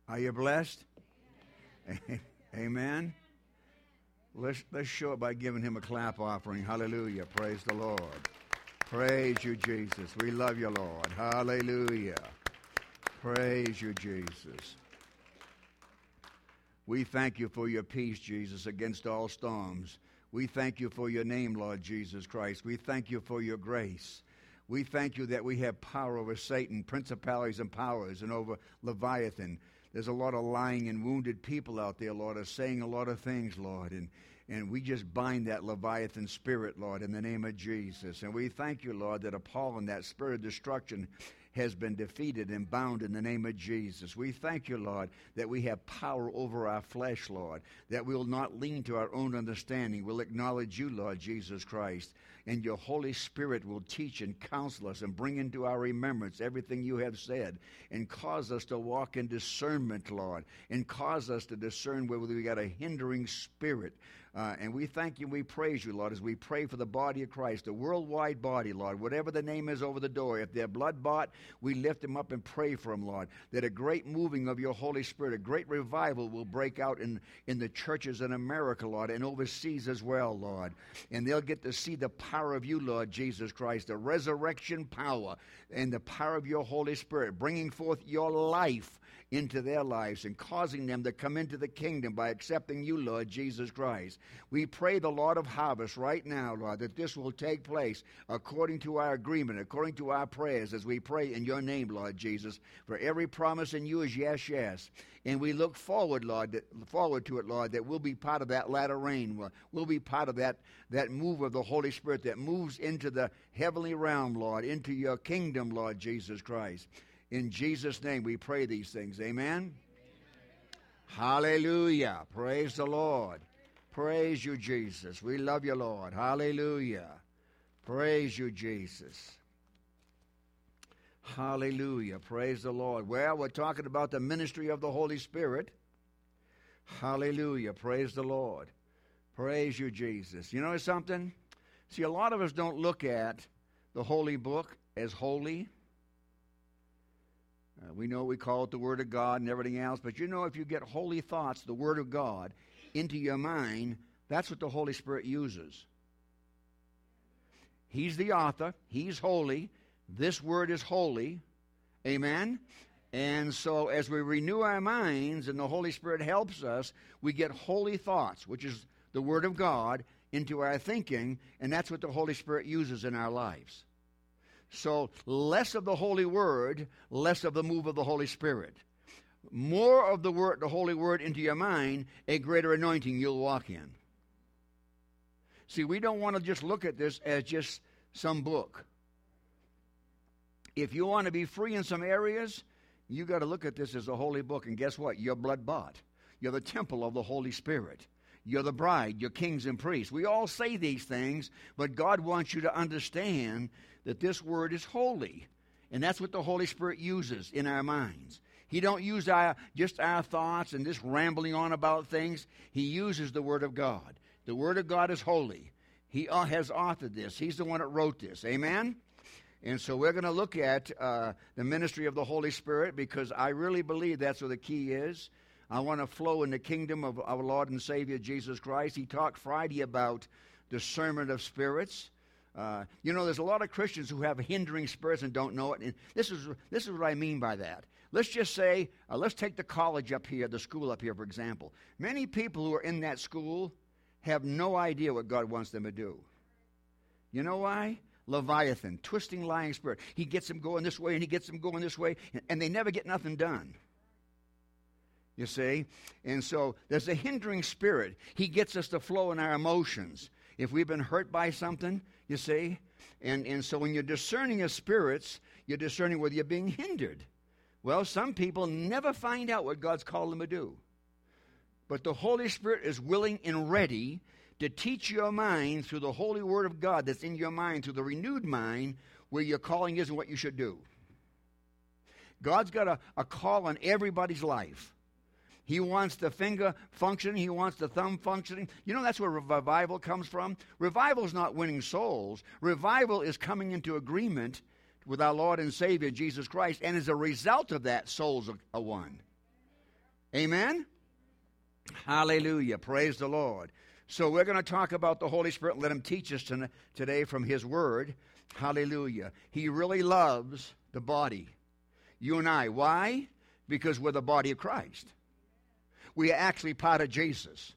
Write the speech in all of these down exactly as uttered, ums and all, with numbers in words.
Are you blessed? Amen. Let's, let's show it by giving him a clap offering. Hallelujah. Praise the Lord. Praise you, Jesus. We love you, Lord. Hallelujah. Praise you, Jesus. We thank you for your peace, Jesus, against all storms. We thank you for your name, Lord Jesus Christ. We thank you for your grace. We thank you that we have power over Satan, principalities and powers, and over Leviathan. There's a lot of lying and wounded people out there, Lord, are saying a lot of things, Lord, and, and we just bind that Leviathan spirit, Lord, in the name of Jesus. And we thank you, Lord, that Apollyon, that spirit of destruction, has been defeated and bound in the name of Jesus. We thank you, Lord, that we have power over our flesh, Lord, that we will not lean to our own understanding. We'll acknowledge you, Lord Jesus Christ, and your Holy Spirit will teach and counsel us and bring into our remembrance everything you have said and cause us to walk in discernment, Lord, and cause us to discern whether we got a hindering spirit. Uh, and we thank you and we praise you, Lord, as we pray for the body of Christ, the worldwide body, Lord, whatever the name is over the door. If they're blood-bought, we lift them up and pray for them, Lord, that a great moving of your Holy Spirit, a great revival will break out in, in the churches in America, Lord, and overseas as well, Lord. And they'll get to see the power of you, Lord Jesus Christ, the resurrection power and the power of your Holy Spirit, bringing forth your life into their lives and causing them to come into the kingdom by accepting you, Lord Jesus Christ. We pray the Lord of harvest right now, Lord, that this will take place according to our agreement, according to our prayers, as we pray in your name, Lord Jesus. For every promise in you is yes, yes. And we look forward, Lord, that, forward to it, Lord, that we'll be part of that latter rain. We'll, we'll be part of that, that move of the Holy Spirit that moves into the heavenly realm, Lord, into your kingdom, Lord Jesus Christ. In Jesus' name we pray these things. Amen? Amen. Hallelujah. Praise the Lord. Praise you, Jesus. We love you, Lord. Hallelujah. Praise you, Jesus. Hallelujah. Praise the Lord. Well, we're talking about the ministry of the Holy Spirit. Hallelujah. Praise the Lord. Praise you, Jesus. You know something? See, a lot of us don't look at the Holy Book as holy. Uh, we know we call it the Word of God and everything else, but you know, if you get holy thoughts, the Word of God, into your mind, that's what the Holy Spirit uses. He's the author. He's holy. This Word is holy. Amen? And so as we renew our minds and the Holy Spirit helps us, we get holy thoughts, which is the Word of God, into our thinking, and that's what the Holy Spirit uses in our lives. So less of the Holy Word, less of the move of the Holy Spirit. More of the word, the Holy Word into your mind, a greater anointing you'll walk in. See, we don't want to just look at this as just some book. If you want to be free in some areas, you got to look at this as a holy book. And guess what? You're blood bought. You're the temple of the Holy Spirit. You're the bride. You're kings and priests. We all say these things, but God wants you to understand that this word is holy. And that's what the Holy Spirit uses in our minds. He don't use our, just our thoughts and just rambling on about things. He uses the Word of God. The Word of God is holy. He has authored this. He's the one that wrote this. Amen? And so we're going to look at uh, the ministry of the Holy Spirit, because I really believe that's where the key is. I want to flow in the kingdom of our Lord and Savior Jesus Christ. He talked Friday about discernment of spirits. Uh, you know, there's a lot of Christians who have hindering spirits and don't know it. And this is this is what I mean by that. Let's just say, uh, let's take the college up here, the school up here, for example. Many people who are in that school have no idea what God wants them to do. You know why? Leviathan, twisting, lying spirit. He gets them going this way and he gets them going this way, and, and they never get nothing done. You see? And so there's a hindering spirit. He gets us to flow in our emotions. If we've been hurt by something, you see? And, and so when you're discerning of spirits, you're discerning whether you're being hindered. Well, some people never find out what God's called them to do. But the Holy Spirit is willing and ready to teach your mind through the Holy Word of God that's in your mind, through the renewed mind, where your calling is and what you should do. God's got a, a call on everybody's life. He wants the finger functioning. He wants the thumb functioning. You know, that's where revival comes from. Revival is not winning souls. Revival is coming into agreement with our Lord and Savior, Jesus Christ. And as a result of that, souls are, are won. Amen? Hallelujah. Praise the Lord. So we're going to talk about the Holy Spirit and let him teach us today from his word. Hallelujah. He really loves the body. You and I. Why? Because we're the body of Christ. We are actually part of Jesus.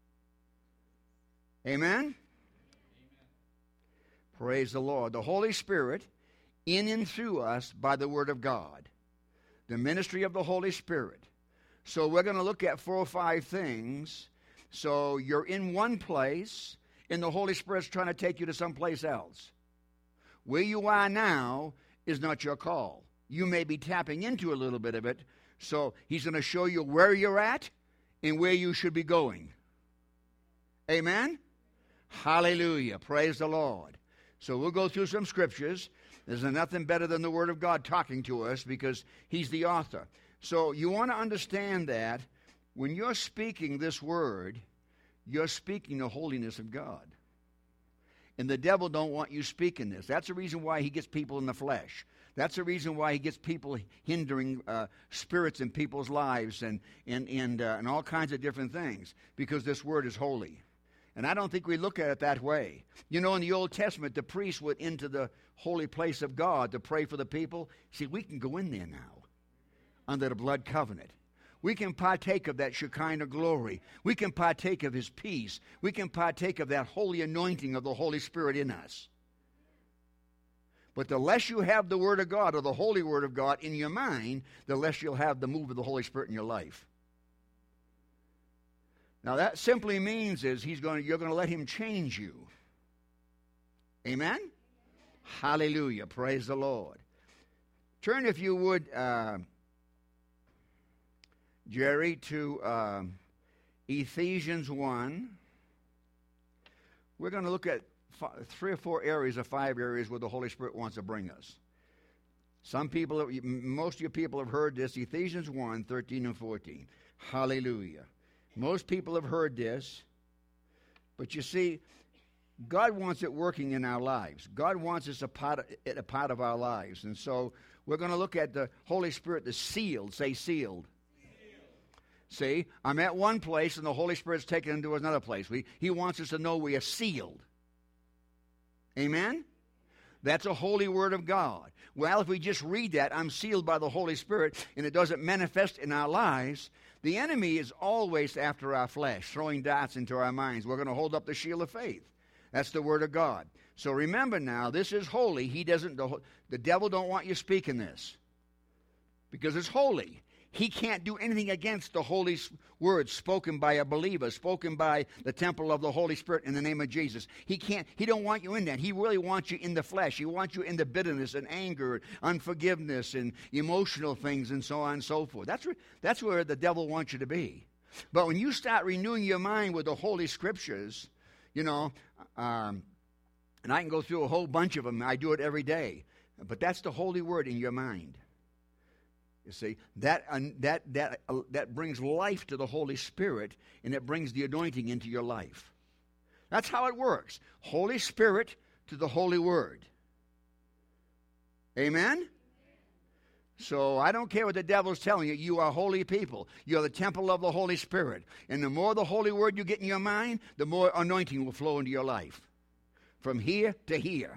Amen? Amen? Praise the Lord. The Holy Spirit in and through us by the word of God. The ministry of the Holy Spirit. So we're going to look at four or five things. So you're in one place, and the Holy Spirit's trying to take you to someplace else. Where you are now is not your call. You may be tapping into a little bit of it. So he's going to show you where you're at and where you should be going. Amen? Hallelujah. Praise the Lord. So we'll go through some scriptures. There's nothing better than the Word of God talking to us because he's the author. So you want to understand that when you're speaking this word, you're speaking the holiness of God. And the devil don't want you speaking this. That's the reason why he gets people in the flesh. That's the reason why he gets people hindering uh, spirits in people's lives and and and, uh, and all kinds of different things, because this word is holy. And I don't think we look at it that way. You know, in the Old Testament, the priests went into the holy place of God to pray for the people. See, we can go in there now under the blood covenant. We can partake of that Shekinah glory. We can partake of his peace. We can partake of that holy anointing of the Holy Spirit in us. But the less you have the Word of God or the Holy Word of God in your mind, the less you'll have the move of the Holy Spirit in your life. Now that simply means is he's going to, you're going to let him change you. Amen? Hallelujah. Praise the Lord. Turn, if you would, uh, Jerry, to uh, Ephesians one. We're going to look at five, three or four areas or five areas where the Holy Spirit wants to bring us. Some people, most of you people have heard this, Ephesians one, thirteen and fourteen. Hallelujah. Most people have heard this, but you see, God wants it working in our lives. God wants us a part of, it a part of our lives. And so we're going to look at the Holy Spirit, the sealed. Say sealed. See, I'm at one place and the Holy Spirit's taken into another place. We, he wants us to know we are sealed. Amen? That's a holy word of God. Well, if we just read that, I'm sealed by the Holy Spirit, and it doesn't manifest in our lives, the enemy is always after our flesh, throwing darts into our minds. We're going to hold up the shield of faith. That's the word of God. So remember now, this is holy. He doesn't. The, the devil don't want you speaking this because it's holy. He can't do anything against the holy words spoken by a believer, spoken by the temple of the Holy Spirit in the name of Jesus. He can't, he don't want you in that. He really wants you in the flesh. He wants you in the bitterness and anger, and unforgiveness and emotional things and so on and so forth. That's where, that's where the devil wants you to be. But when you start renewing your mind with the Holy Scriptures, you know, um, and I can go through a whole bunch of them. I do it every day. But that's the Holy Word in your mind. You see, that uh, that that uh, that brings life to the Holy Spirit, and it brings the anointing into your life. That's how it works. Holy Spirit to the Holy Word. Amen? So I don't care what the devil's telling you. You are holy people. You're the temple of the Holy Spirit. And the more the Holy Word you get in your mind, the more anointing will flow into your life. From here to here.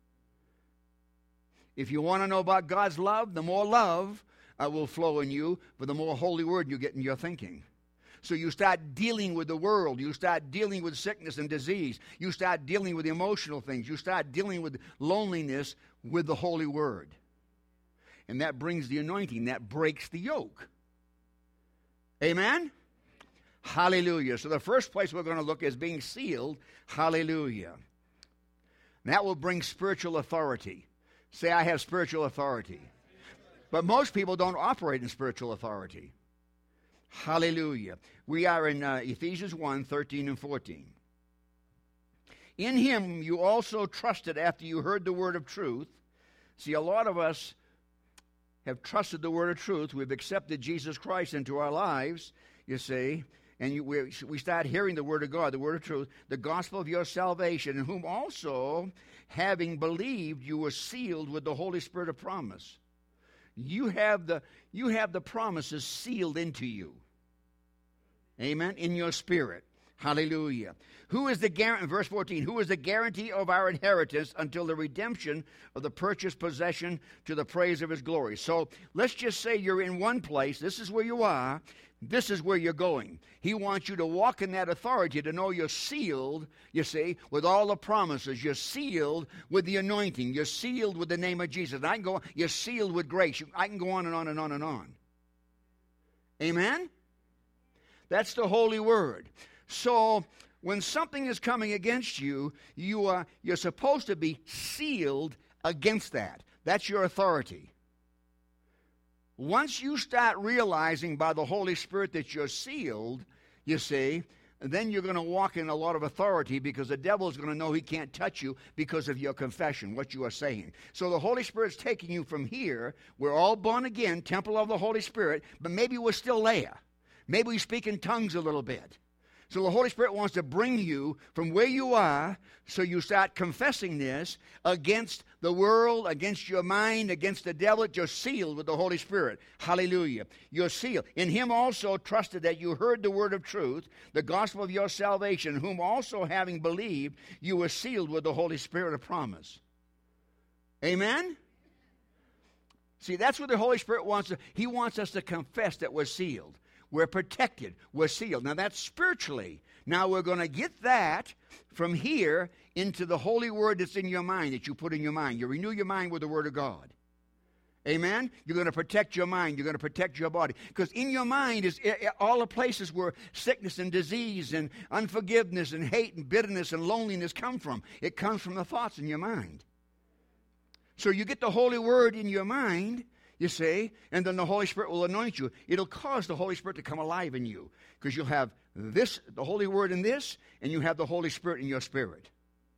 If you want to know about God's love, the more love Uh, will flow in you, for the more Holy Word you get in your thinking. So you start dealing with the world. You start dealing with sickness and disease. You start dealing with emotional things. You start dealing with loneliness with the Holy Word. And that brings the anointing. That breaks the yoke. Amen? Hallelujah. So the first place we're going to look is being sealed. Hallelujah. And that will bring spiritual authority. Say, I have spiritual authority. But most people don't operate in spiritual authority. Hallelujah. We are in uh, Ephesians one, thirteen and fourteen. In him you also trusted after you heard the word of truth. See, a lot of us have trusted the word of truth. We've accepted Jesus Christ into our lives, you see. And you, we, we start hearing the word of God, the word of truth, the gospel of your salvation, in whom also, having believed, you were sealed with the Holy Spirit of promise. You have the you have the promises sealed into you. Amen? In your spirit. Hallelujah. Who is the guarantee, verse fourteen, who is the guarantee of our inheritance until the redemption of the purchased possession to the praise of his glory? So let's just say you're in one place. This is where you are. This is where you're going. He wants you to walk in that authority, to know you're sealed, you see, with all the promises. You're sealed with the anointing. You're sealed with the name of Jesus. And I can go, you're sealed with grace. I can go on and on and on and on. Amen? That's the holy word. So when something is coming against you, you are, you're supposed to be sealed against that. That's your authority. Once you start realizing by the Holy Spirit that you're sealed, you see, then you're going to walk in a lot of authority, because the devil is going to know he can't touch you because of your confession, what you are saying. So the Holy Spirit's taking you from here. We're all born again, temple of the Holy Spirit, but maybe we're still there. Maybe we speak in tongues a little bit. So the Holy Spirit wants to bring you from where you are, so you start confessing this against the world, against your mind, against the devil. You're sealed with the Holy Spirit. Hallelujah. You're sealed. In him also trusted that you heard the word of truth, the gospel of your salvation, whom also having believed, you were sealed with the Holy Spirit of promise. Amen? See, that's what the Holy Spirit wants. To, he wants us to confess that we're sealed. We're protected. We're sealed. Now, that's spiritually. Now, we're going to get that from here into the holy word that's in your mind, that you put in your mind. You renew your mind with the word of God. Amen? You're going to protect your mind. You're going to protect your body. Because in your mind is all the places where sickness and disease and unforgiveness and hate and bitterness and loneliness come from. It comes from the thoughts in your mind. So you get the holy word in your mind, you see, and then the Holy Spirit will anoint you. It'll cause the Holy Spirit to come alive in you, because you'll have this, the Holy Word in this, and you have the Holy Spirit in your spirit.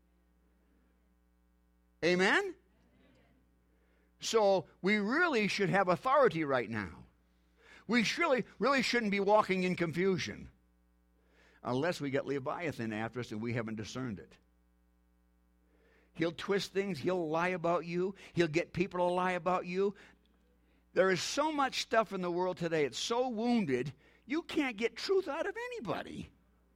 Amen? So we really should have authority right now. We surely, really shouldn't be walking in confusion, unless we get Leviathan after us and we haven't discerned it. He'll twist things. He'll lie about you. He'll get people to lie about you. There is so much stuff in the world today. It's so wounded, you can't get truth out of anybody.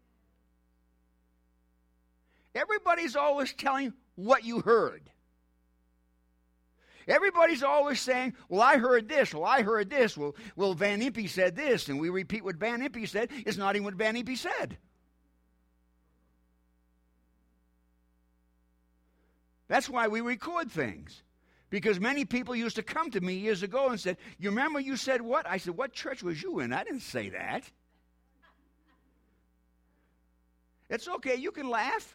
Everybody's always telling what you heard. Everybody's always saying, well, I heard this. Well, I heard this. Well, well Van Impe said this. And we repeat what Van Impe said. It's not even what Van Impe said. That's why we record things. Because many people used to come to me years ago and said, you remember you said what? I said, what church was you in? I didn't say that. It's okay, you can laugh.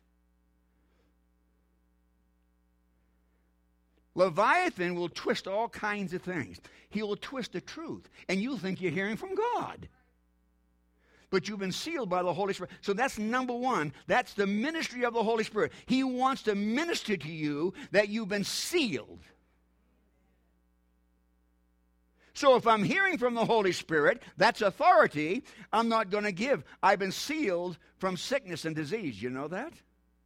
Leviathan will twist all kinds of things. He will twist the truth, and you'll think you're hearing from God. But you've been sealed by the Holy Spirit. So that's number one. That's the ministry of the Holy Spirit. He wants to minister to you that you've been sealed. So if I'm hearing from the Holy Spirit, that's authority. I'm not going to give. I've been sealed from sickness and disease. You know that?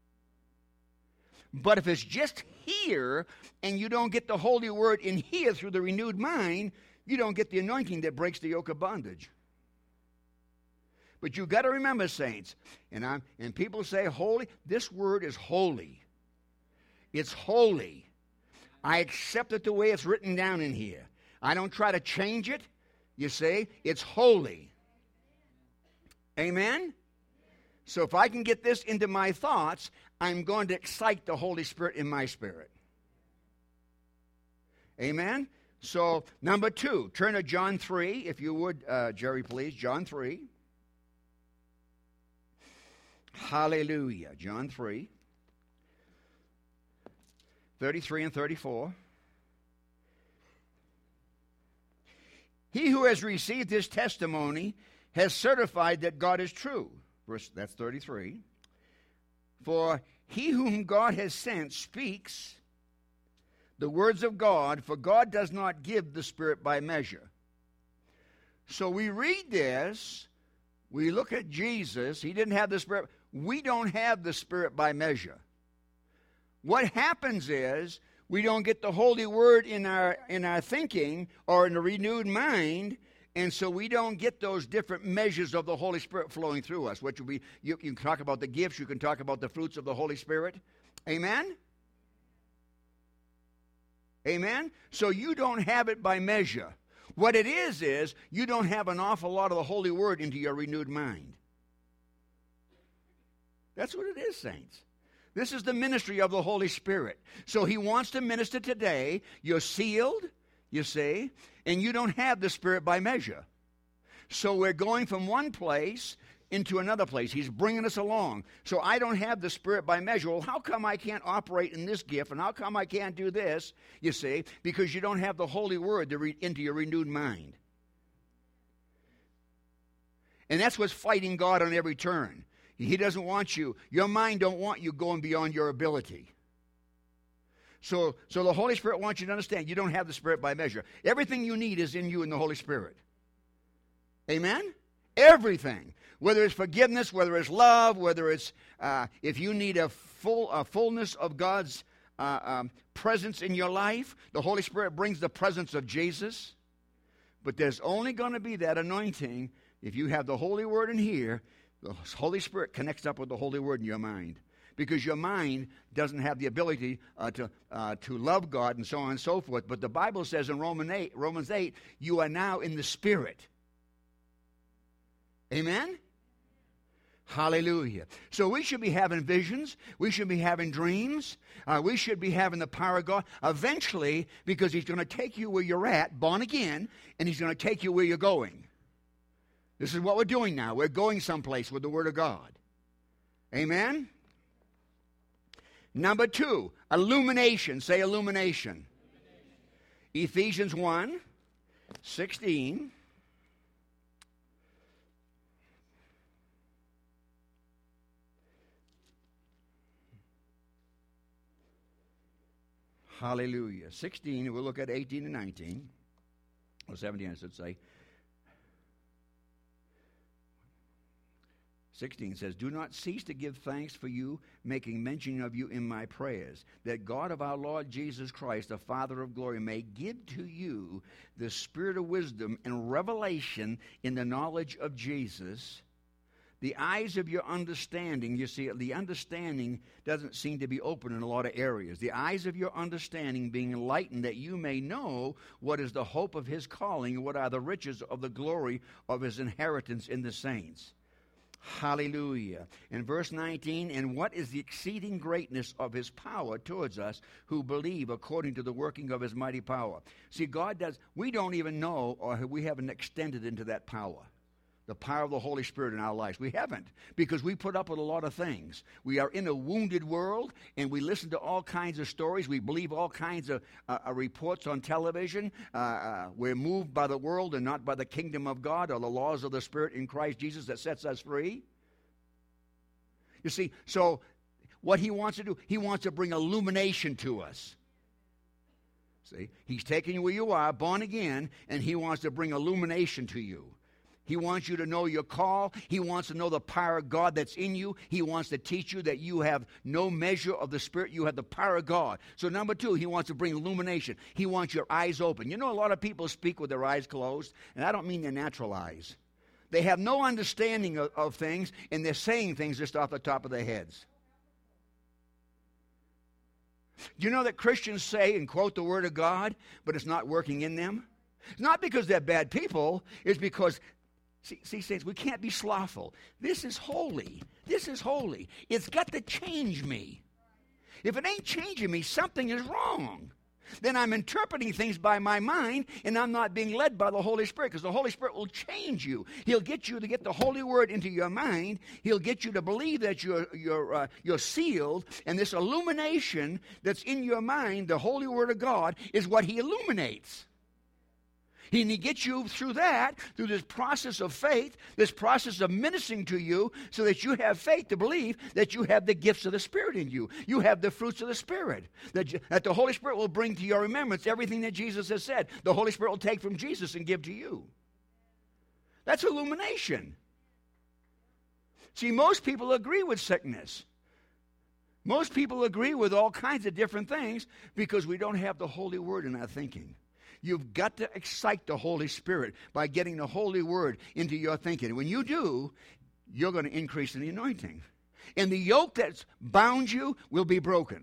But if it's just here and you don't get the Holy Word in here through the renewed mind, you don't get the anointing that breaks the yoke of bondage. But you've got to remember, saints, and, I'm, and people say holy. This word is holy. It's holy. I accept it the way it's written down in here. I don't try to change it. You see, it's holy. Amen? So if I can get this into my thoughts, I'm going to excite the Holy Spirit in my spirit. Amen? So, number two, turn to John three, if you would, uh, Jerry, please. John three. Hallelujah. John three. thirty-three and thirty-four. He who has received his testimony has certified that God is true. Verse, that's thirty-three. For he whom God has sent speaks the words of God, for God does not give the Spirit by measure. So we read this, we look at Jesus, he didn't have the Spirit. We don't have the Spirit by measure. What happens is, we don't get the Holy Word in our in our thinking or in a renewed mind, And so we don't get those different measures of the Holy Spirit flowing through us, which will be, you, you can talk about the gifts, you can talk about the fruits of the Holy Spirit. Amen? Amen? So you don't have it by measure. What it is, is you don't have an awful lot of the Holy Word into your renewed mind. That's what it is, saints. This is the ministry of the Holy Spirit. So he wants to minister today. You're sealed, you see, and you don't have the Spirit by measure. So we're going from one place into another place. He's bringing us along. So I don't have the Spirit by measure. Well, how come I can't operate in this gift, and how come I can't do this, you see? Because you don't have the Holy Word to re- into your renewed mind. And that's what's fighting God on every turn. He doesn't want you, your mind don't want you going beyond your ability. So, so the Holy Spirit wants you to understand you don't have the Spirit by measure. Everything you need is in you in the Holy Spirit. Amen? Everything. Whether it's forgiveness, whether it's love, whether it's, uh, if you need a full a fullness of God's uh, um, presence in your life, the Holy Spirit brings the presence of Jesus. But there's only going to be that anointing if you have the Holy Word in here. The Holy Spirit connects up with the Holy Word in your mind, because your mind doesn't have the ability uh, to uh, to love God and so on and so forth. But the Bible says in Romans eight, Romans eight, you are now in the Spirit. Amen? Hallelujah. So we should be having visions. We should be having dreams. Uh, we should be having the power of God eventually, because he's going to take you where you're at, born again, and he's going to take you where you're going. This is what we're doing now. We're going someplace with the Word of God. Amen? Number two, illumination. Say illumination. illumination. Ephesians one, sixteen. Hallelujah. sixteen, we'll look at eighteen and nineteen. Or seventeen, I should say. sixteen says, do not cease to give thanks for you, making mention of you in my prayers, that God of our Lord Jesus Christ, the Father of glory, may give to you the spirit of wisdom and revelation in the knowledge of Jesus, the eyes of your understanding. You see, the understanding doesn't seem to be open in a lot of areas. The eyes of your understanding being enlightened, that you may know what is the hope of his calling, and what are the riches of the glory of his inheritance in the saints. Hallelujah. In verse nineteen, and what is the exceeding greatness of his power towards us who believe, according to the working of his mighty power. See, God does, we don't even know, or we haven't extended into that power. The power of the Holy Spirit in our lives. We haven't, because we put up with a lot of things. We are in a wounded world, and we listen to all kinds of stories. We believe all kinds of uh, uh, reports on television. Uh, uh, we're moved by the world and not by the kingdom of God or the laws of the Spirit in Christ Jesus that sets us free. You see, so what he wants to do, he wants to bring illumination to us. See, he's taking you where you are, born again, and he wants to bring illumination to you. He wants you to know your call. He wants to know the power of God that's in you. He wants to teach you that you have no measure of the Spirit. You have the power of God. So number two, he wants to bring illumination. He wants your eyes open. You know, a lot of people speak with their eyes closed, and I don't mean their natural eyes. They have no understanding of, of things, and they're saying things just off the top of their heads. Do you know that Christians say and quote the Word of God, but it's not working in them? It's not because they're bad people. It's because... See, see, saints, we can't be slothful. This is holy. This is holy. It's got to change me. If it ain't changing me, something is wrong. Then I'm interpreting things by my mind, and I'm not being led by the Holy Spirit, because the Holy Spirit will change you. He'll get you to get the Holy Word into your mind. He'll get you to believe that you're, you're, uh, you're sealed, and this illumination that's in your mind, the Holy Word of God, is what he illuminates. And he gets you through that, through this process of faith, this process of ministering to you, so that you have faith to believe that you have the gifts of the Spirit in you. You have the fruits of the Spirit. That, you, that the Holy Spirit will bring to your remembrance everything that Jesus has said. The Holy Spirit will take from Jesus and give to you. That's illumination. See, most people agree with sickness. Most people agree with all kinds of different things because we don't have the Holy Word in our thinking. You've got to excite the Holy Spirit by getting the Holy Word into your thinking. When you do, you're going to increase in the anointing. And the yoke that's bound you will be broken.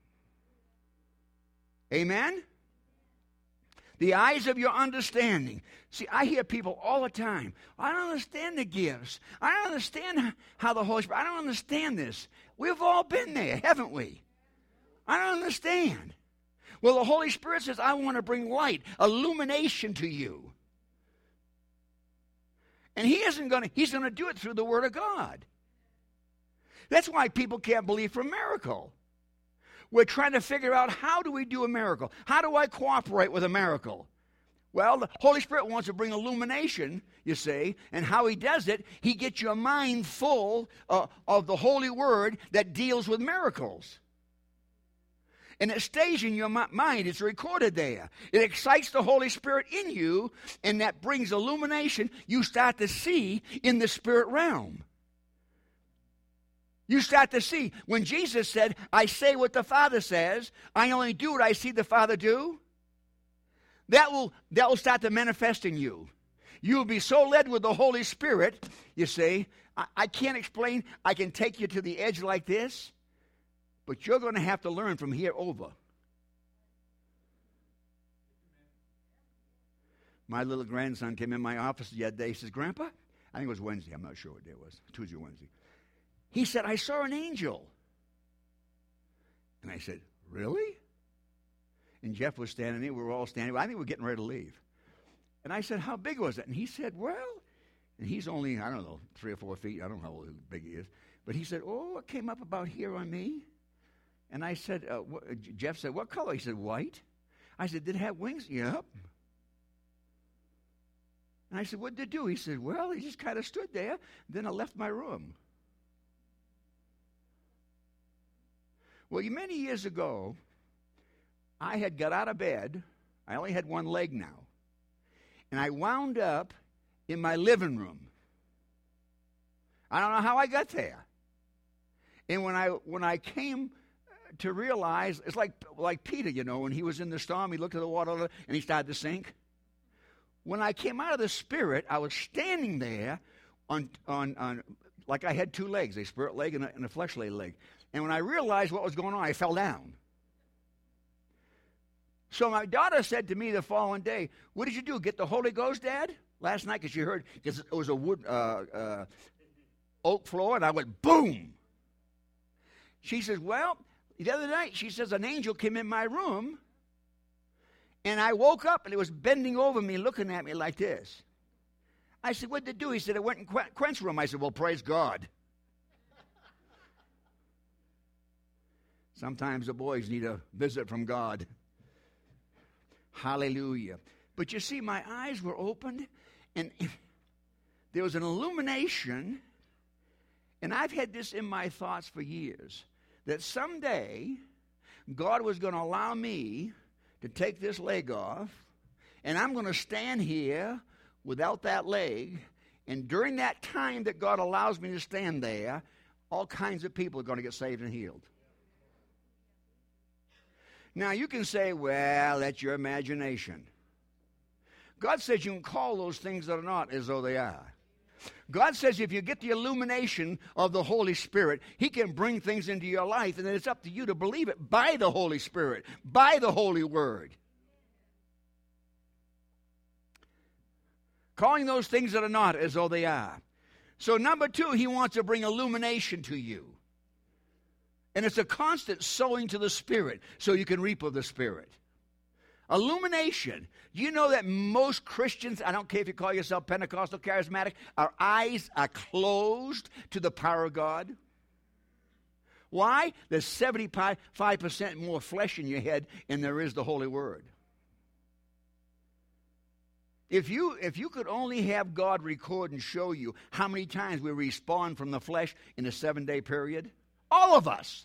Amen? The eyes of your understanding. See, I hear people all the time. I don't understand the gifts. I don't understand how the Holy Spirit, I don't understand this. We've all been there, haven't we? I don't understand. Well, the Holy Spirit says, I want to bring light, illumination to you. And he isn't going to, he's going to do it through the Word of God. That's why people can't believe for a miracle. We're trying to figure out, how do we do a miracle? How do I cooperate with a miracle? Well, the Holy Spirit wants to bring illumination, you see, and how he does it, he gets your mind full uh, of the Holy Word that deals with miracles. And it stays in your mind. It's recorded there. It excites the Holy Spirit in you, and that brings illumination. You start to see in the spirit realm. You start to see. When Jesus said, I say what the Father says, I only do what I see the Father do, that will, that will start to manifest in you. You will be so led with the Holy Spirit, you see. I, I can't explain. I can take you to the edge like this, but you're going to have to learn from here over. My little grandson came in my office the other day. He says, Grandpa, I think it was Wednesday. I'm not sure what day it was. Tuesday or Wednesday. He said, I saw an angel. And I said, really? And Jeff was standing there. We were all standing. I think we were getting ready to leave. And I said, how big was it? And he said, well, and he's only, I don't know, three or four feet. I don't know how big he is. But he said, oh, it came up about here on me. And I said, uh, what, Jeff said, what color? He said, white. I said, did it have wings? Yep. And I said, what did it do? He said, well, he just kind of stood there. Then I left my room. Well, many years ago, I had got out of bed. I only had one leg now. And I wound up in my living room. I don't know how I got there. And when I when I came to realize, it's like like Peter, you know, when he was in the storm, he looked at the water and he started to sink. When I came out of the Spirit, I was standing there on on, on like I had two legs, a spirit leg and a, and a fleshly leg. And when I realized what was going on, I fell down. So my daughter said to me the following day, what did you do, get the Holy Ghost, Dad? Last night, because she heard, because it was a wood, uh, uh, oak floor, and I went, boom. She says, well, the other night, she says, an angel came in my room, and I woke up, and it was bending over me, looking at me like this. I said, what did it do? He said, it went in Quent's room. I said, well, praise God. Sometimes the boys need a visit from God. Hallelujah. But you see, my eyes were opened, and there was an illumination, and I've had this in my thoughts for years, that someday God was going to allow me to take this leg off, and I'm going to stand here without that leg, and during that time that God allows me to stand there, all kinds of people are going to get saved and healed. Now, you can say, well, that's your imagination. God says you can call those things that are not as though they are. God says if you get the illumination of the Holy Spirit, He can bring things into your life, and then it's up to you to believe it by the Holy Spirit, by the Holy Word. Calling those things that are not as though they are. So number two, He wants to bring illumination to you. And it's a constant sowing to the Spirit so you can reap of the Spirit. Illumination. Do you know that most Christians, I don't care if you call yourself Pentecostal, charismatic, our eyes are closed to the power of God? Why? There's seventy-five percent more flesh in your head than there is the Holy Word. If you, if you could only have God record and show you how many times we respond from the flesh in a seven-day period, all of us.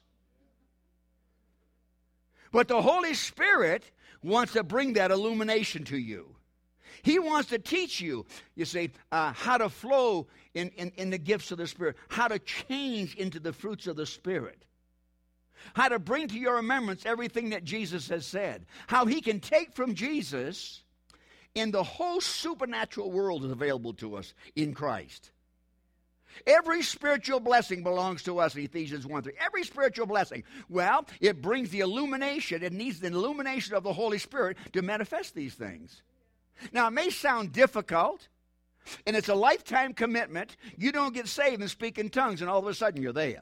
But the Holy Spirit wants to bring that illumination to you. He wants to teach you, you see, uh, how to flow in, in, in the gifts of the Spirit, how to change into the fruits of the Spirit. How to bring to your remembrance everything that Jesus has said. How he can take from Jesus, and the whole supernatural world is available to us in Christ. Every spiritual blessing belongs to us in Ephesians one three. Every spiritual blessing. Well, it brings the illumination. It needs the illumination of the Holy Spirit to manifest these things. Now, it may sound difficult, and it's a lifetime commitment. You don't get saved and speak in tongues, and all of a sudden you're there.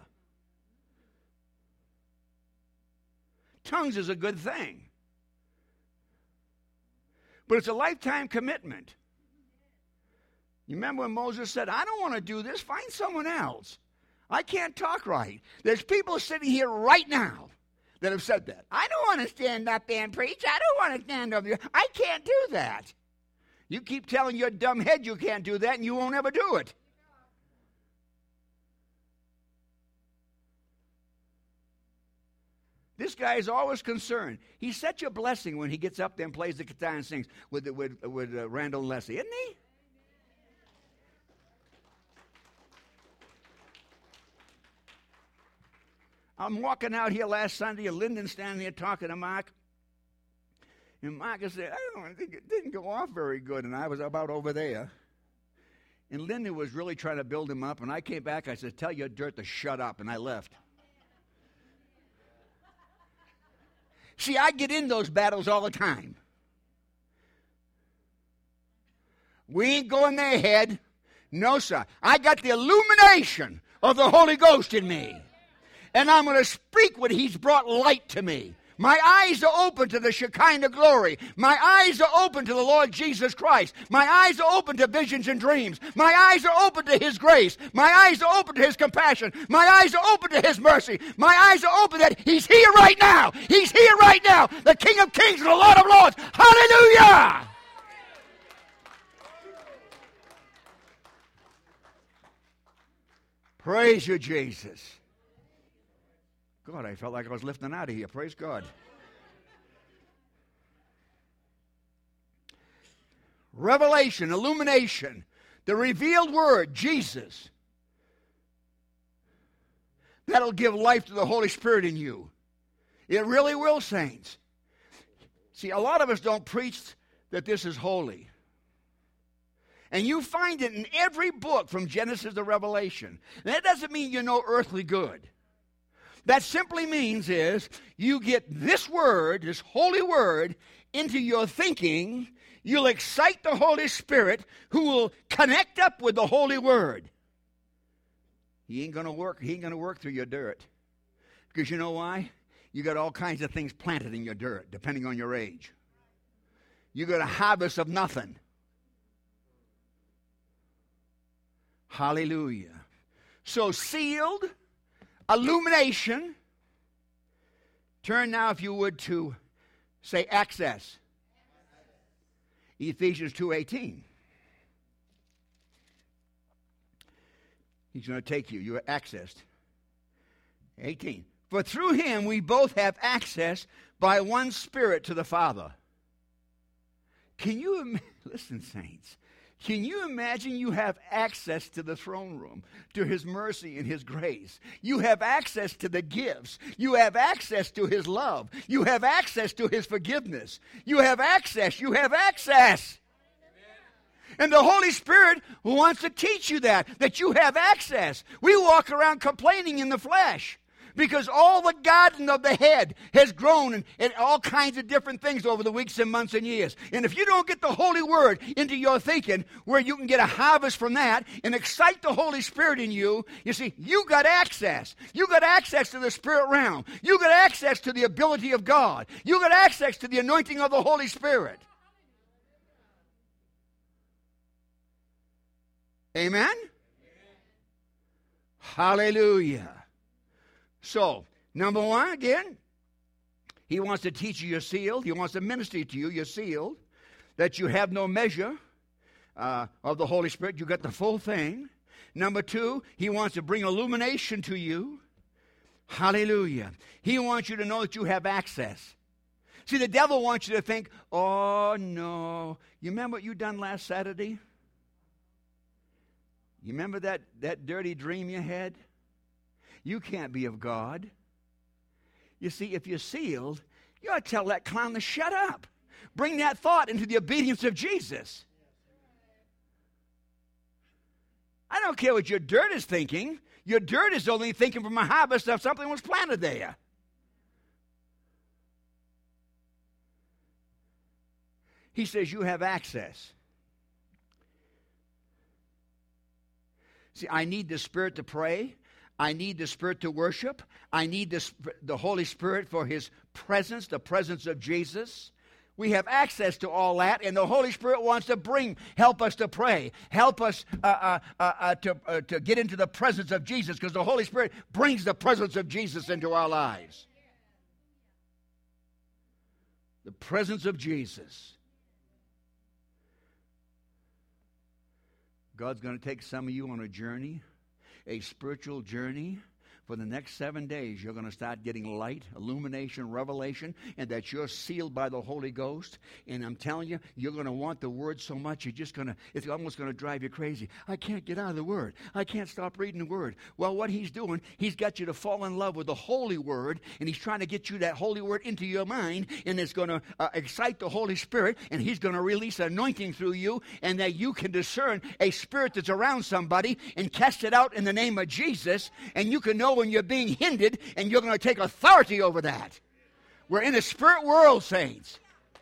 Tongues is a good thing. But it's a lifetime commitment. You remember when Moses said, I don't want to do this, find someone else. I can't talk right. There's people sitting here right now that have said that. I don't want to stand up and preach. I don't want to stand up here. I can't do that. You keep telling your dumb head you can't do that, and you won't ever do it. This guy is always concerned. He's such a blessing when he gets up there and plays the guitar and sings with, with, with uh, Randall and Leslie, isn't he? I'm walking out here last Sunday, and Lyndon's standing here talking to Mark. And Mark said, I don't know, I think it didn't go off very good. And I was about over there. And Lyndon was really trying to build him up. And I came back, I said, tell your dirt to shut up. And I left. See, I get in those battles all the time. We ain't going there ahead. No, sir. I got the illumination of the Holy Ghost in me. And I'm going to speak what he's brought light to me. My eyes are open to the Shekinah glory. My eyes are open to the Lord Jesus Christ. My eyes are open to visions and dreams. My eyes are open to his grace. My eyes are open to his compassion. My eyes are open to his mercy. My eyes are open that he's here right now. He's here right now. The King of Kings and the Lord of Lords. Hallelujah! Praise you, Jesus. God, I felt like I was lifting out of here. Praise God. Revelation, illumination, the revealed word, Jesus. That'll give life to the Holy Spirit in you. It really will, saints. See, a lot of us don't preach that this is holy. And you find it in every book from Genesis to Revelation. And that doesn't mean you know earthly good. That simply means is you get this word, this holy word, into your thinking. You'll excite the Holy Spirit who will connect up with the holy word. He ain't going to work. He ain't going to work through your dirt. Because you know why? You got all kinds of things planted in your dirt, depending on your age. You got a harvest of nothing. Hallelujah. So sealed, illumination. Turn now, if you would, to say access. Ephesians two eighteen. He's going to take you. You're accessed. eighteen. For through him we both have access by one Spirit to the Father. Can you im- listen, saints? Can you imagine you have access to the throne room, to his mercy and his grace? You have access to the gifts. You have access to his love. You have access to his forgiveness. You have access. You have access. Amen. And the Holy Spirit wants to teach you that, that you have access. We walk around complaining in the flesh. Because all the garden of the head has grown in, in all kinds of different things over the weeks and months and years. And if you don't get the Holy Word into your thinking, where you can get a harvest from that and excite the Holy Spirit in you, you see, you got access. You got access to the Spirit realm. You got access to the ability of God. You got access to the anointing of the Holy Spirit. Amen? Amen. Hallelujah. So, number one, again, he wants to teach you you're sealed. He wants to minister to you, you're sealed. That you have no measure uh, of the Holy Spirit. You got the full thing. Number two, he wants to bring illumination to you. Hallelujah. He wants you to know that you have access. See, the devil wants you to think, oh, no. You remember what you done last Saturday? You remember that, that dirty dream you had? You can't be of God. You see, if you're sealed, you ought to tell that clown to shut up. Bring that thought into the obedience of Jesus. I don't care what your dirt is thinking. Your dirt is only thinking from a harvest of something was planted there. He says you have access. See, I need the Spirit to pray. I need the Spirit to worship. I need the, the Holy Spirit for His presence, the presence of Jesus. We have access to all that, and the Holy Spirit wants to bring, help us to pray, help us uh, uh, uh, uh, to, uh, to get into the presence of Jesus, because the Holy Spirit brings the presence of Jesus into our lives. The presence of Jesus. God's going to take some of you on a journey, a spiritual journey. For the next seven days, you're going to start getting light, illumination, revelation, and that you're sealed by the Holy Ghost. And I'm telling you, you're going to want the Word so much, you're just going to, it's almost going to drive you crazy. I can't get out of the Word. I can't stop reading the Word. Well, what He's doing, He's got you to fall in love with the Holy Word, and He's trying to get you that Holy Word into your mind, and it's going to uh, excite the Holy Spirit, and He's going to release anointing through you, and that you can discern a spirit that's around somebody and cast it out in the name of Jesus, and you can know when you're being hindered, and you're going to take authority over that. We're in a spirit world, saints.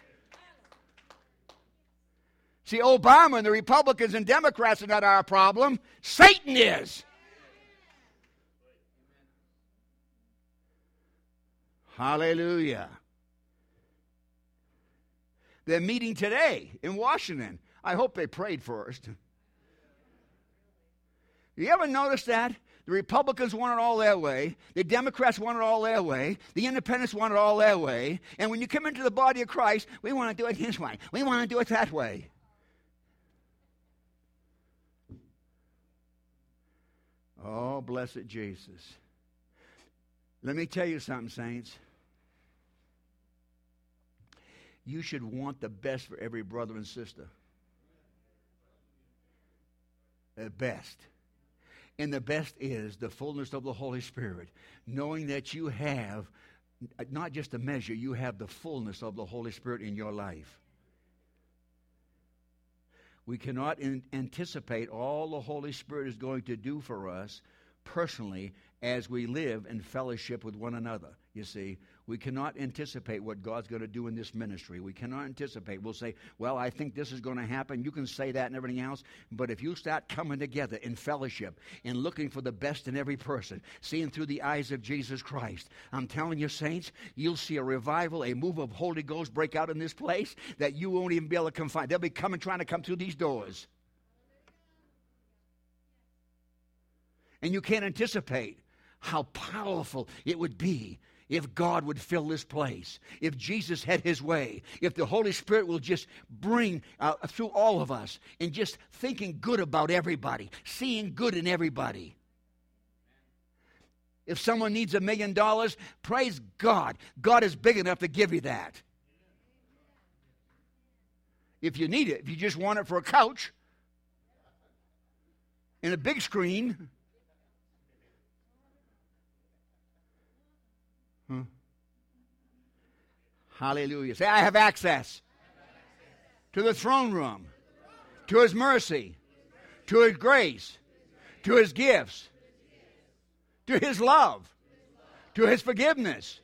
See, Obama and the Republicans and Democrats are not our problem. Satan is. Hallelujah. They're meeting today in Washington. I hope they prayed first. You ever notice that? The Republicans want it all their way. The Democrats want it all their way. The Independents want it all their way. And when you come into the body of Christ, we want to do it his way. We want to do it that way. Oh, blessed Jesus. Let me tell you something, saints. You should want the best for every brother and sister. The best. And the best is the fullness of the Holy Spirit, knowing that you have not just a measure, you have the fullness of the Holy Spirit in your life. We cannot in- anticipate all the Holy Spirit is going to do for us personally as we live in fellowship with one another. You see, we cannot anticipate what God's going to do in this ministry. We cannot anticipate. We'll say, well, I think this is going to happen. You can say that and everything else. But if you start coming together in fellowship and looking for the best in every person, seeing through the eyes of Jesus Christ, I'm telling you, saints, you'll see a revival, a move of Holy Ghost break out in this place that you won't even be able to come find. They'll be coming, trying to come through these doors. And you can't anticipate how powerful it would be if God would fill this place, if Jesus had His way, if the Holy Spirit will just bring uh, through all of us and just thinking good about everybody, seeing good in everybody. If someone needs a million dollars, praise God. God is big enough to give you that. If you need it, if you just want it for a couch and a big screen. Hmm. Hallelujah. Say, I have access to the throne room, to His mercy, to His grace, to His gifts, to His love, to His forgiveness.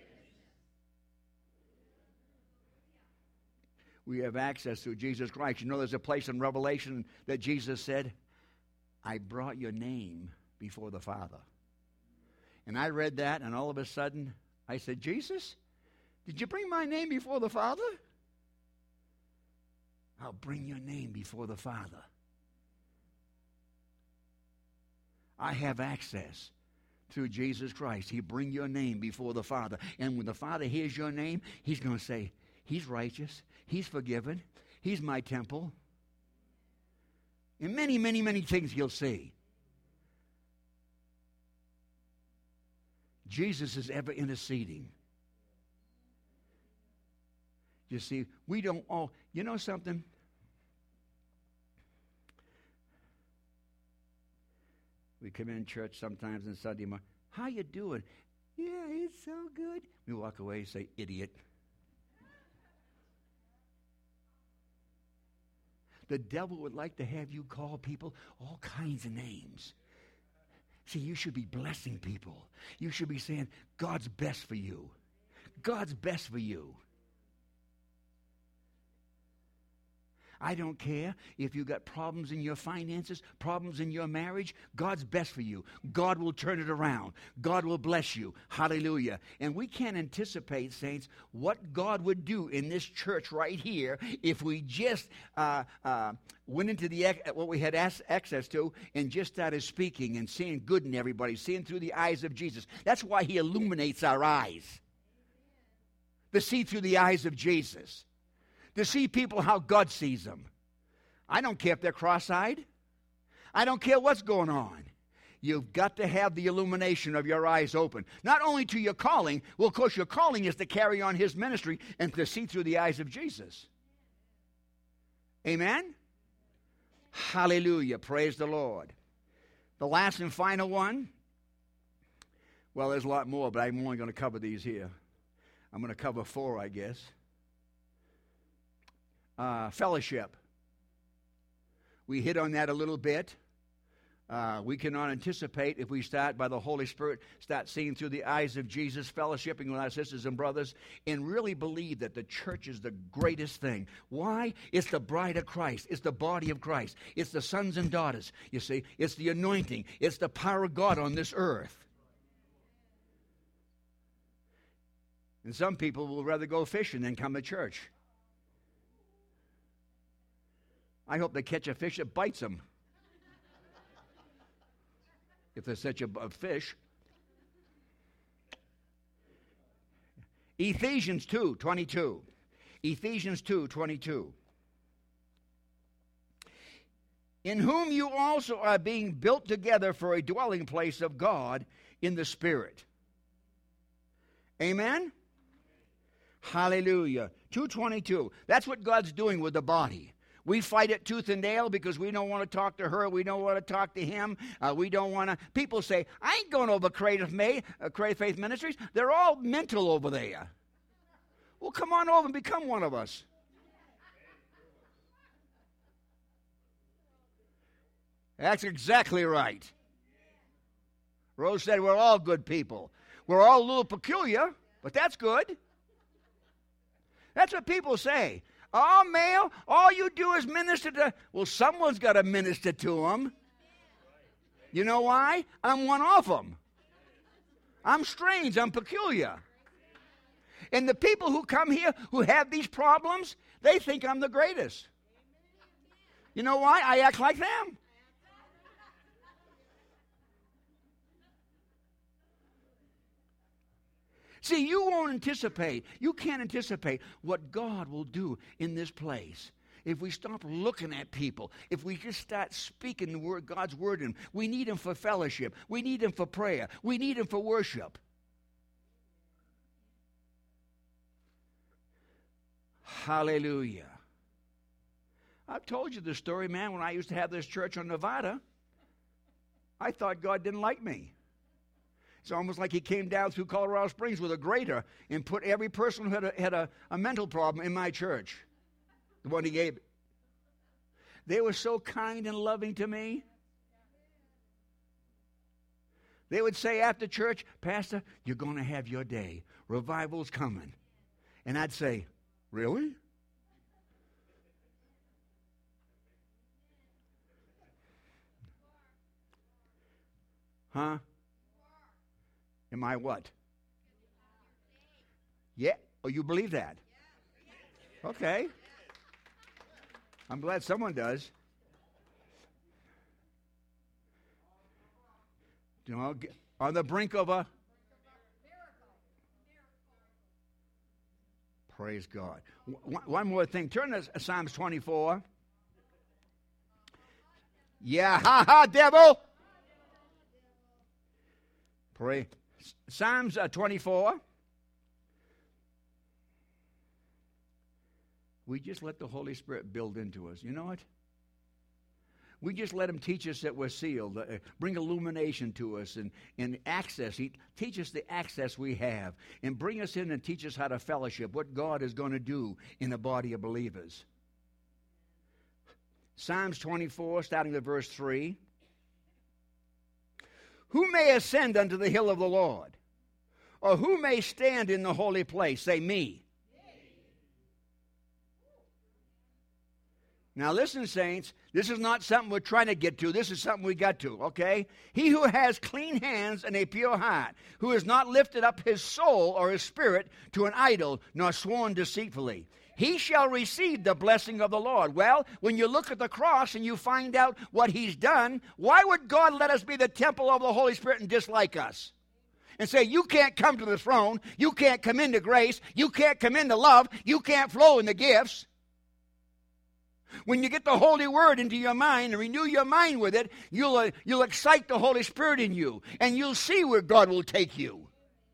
We have access through Jesus Christ. You know, there's a place in Revelation that Jesus said, I brought your name before the Father. And I read that, and all of a sudden, I said, Jesus, did you bring my name before the Father? I'll bring your name before the Father. I have access through Jesus Christ. He bring your name before the Father. And when the Father hears your name, He's going to say, He's righteous. He's forgiven. He's my temple. And many, many, many things He'll see. Jesus is ever interceding. You see, we don't all, you know something? We come in church sometimes on Sunday morning. How you doing? Yeah, it's so good. We walk away and say, idiot. The devil would like to have you call people all kinds of names. See, you should be blessing people. You should be saying, God's best for you. God's best for you. I don't care if you got problems in your finances, problems in your marriage. God's best for you. God will turn it around. God will bless you. Hallelujah. And we can't anticipate, saints, what God would do in this church right here if we just uh, uh, went into the what we had access to and just started speaking and seeing good in everybody, seeing through the eyes of Jesus. That's why he illuminates our eyes. To see through the eyes of Jesus. To see people how God sees them. I don't care if they're cross-eyed. I don't care what's going on. You've got to have the illumination of your eyes open. Not only to your calling. Well, of course, your calling is to carry on his ministry and to see through the eyes of Jesus. Amen? Hallelujah. Praise the Lord. The last and final one. Well, there's a lot more, but I'm only going to cover these here. I'm going to cover four, I guess. Uh, fellowship. We hit on that a little bit. Uh, we cannot anticipate if we start by the Holy Spirit, start seeing through the eyes of Jesus, fellowshipping with our sisters and brothers, and really believe that the church is the greatest thing. Why? It's the bride of Christ. It's the body of Christ. It's the sons and daughters. You see, it's the anointing. It's the power of God on this earth. And some people will rather go fishing than come to church. I hope they catch a fish that bites them. If there's such a, a fish. Ephesians two twenty-two. Ephesians two twenty-two. In whom you also are being built together for a dwelling place of God in the Spirit. Amen? Hallelujah. two twenty-two. That's what God's doing with the body. We fight it tooth and nail because we don't want to talk to her. We don't want to talk to him. Uh, we don't want to. People say, I ain't going over Creative, May, uh, Creative Faith Ministries. They're all mental over there. Well, come on over and become one of us. That's exactly right. Rose said we're all good people. We're all a little peculiar, but that's good. That's what people say. Oh, male, all you do is minister to... Well, someone's got to minister to them. You know why? I'm one of them. I'm strange. I'm peculiar. And the people who come here who have these problems, they think I'm the greatest. You know why? I act like them. See, you won't anticipate, you can't anticipate what God will do in this place. If we stop looking at people, if we just start speaking the word, God's word in them, we need him for fellowship. We need him for prayer. We need him for worship. Hallelujah. I've told you the story, man, when I used to have this church on Nevada. I thought God didn't like me. It's almost like he came down through Colorado Springs with a grater and put every person who had a, had a, a mental problem in my church, the one he gave. They were so kind and loving to me. They would say after church, Pastor, you're going to have your day. Revival's coming. And I'd say, really? Huh? Am I what? Yeah. Oh, you believe that? Okay. I'm glad someone does. You know, on the brink of a... Praise God. One more thing. Turn to Psalms twenty-four. Yeah, ha ha, devil. Pray. Psalms uh, twenty-four. We just let the Holy Spirit build into us. You know what? We just let him teach us that we're sealed, uh, bring illumination to us and, and access. He teach us the access we have and bring us in and teach us how to fellowship, what God is going to do in the body of believers. Psalms twenty-four, starting with verse three. Who may ascend unto the hill of the Lord? Or who may stand in the holy place? Say, me. Now listen, saints, this is not something we're trying to get to. This is something we got to, okay? He who has clean hands and a pure heart, who has not lifted up his soul or his spirit to an idol, nor sworn deceitfully, he shall receive the blessing of the Lord. Well, when you look at the cross and you find out what he's done, why would God let us be the temple of the Holy Spirit and dislike us? And say, you can't come to the throne, you can't come into grace, you can't come into love, you can't flow in the gifts. When you get the Holy Word into your mind and renew your mind with it, you'll, uh, you'll excite the Holy Spirit in you, and you'll see where God will take you.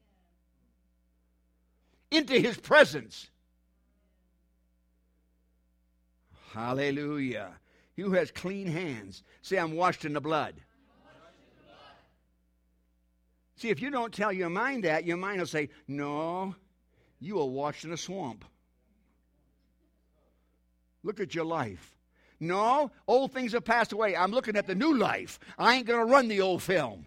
Into his presence. Hallelujah. He who has clean hands. Say, I'm washed in the blood. See, if you don't tell your mind that, your mind will say, no, you are washed in a swamp. Look at your life. No, old things have passed away. I'm looking at the new life. I ain't going to run the old film.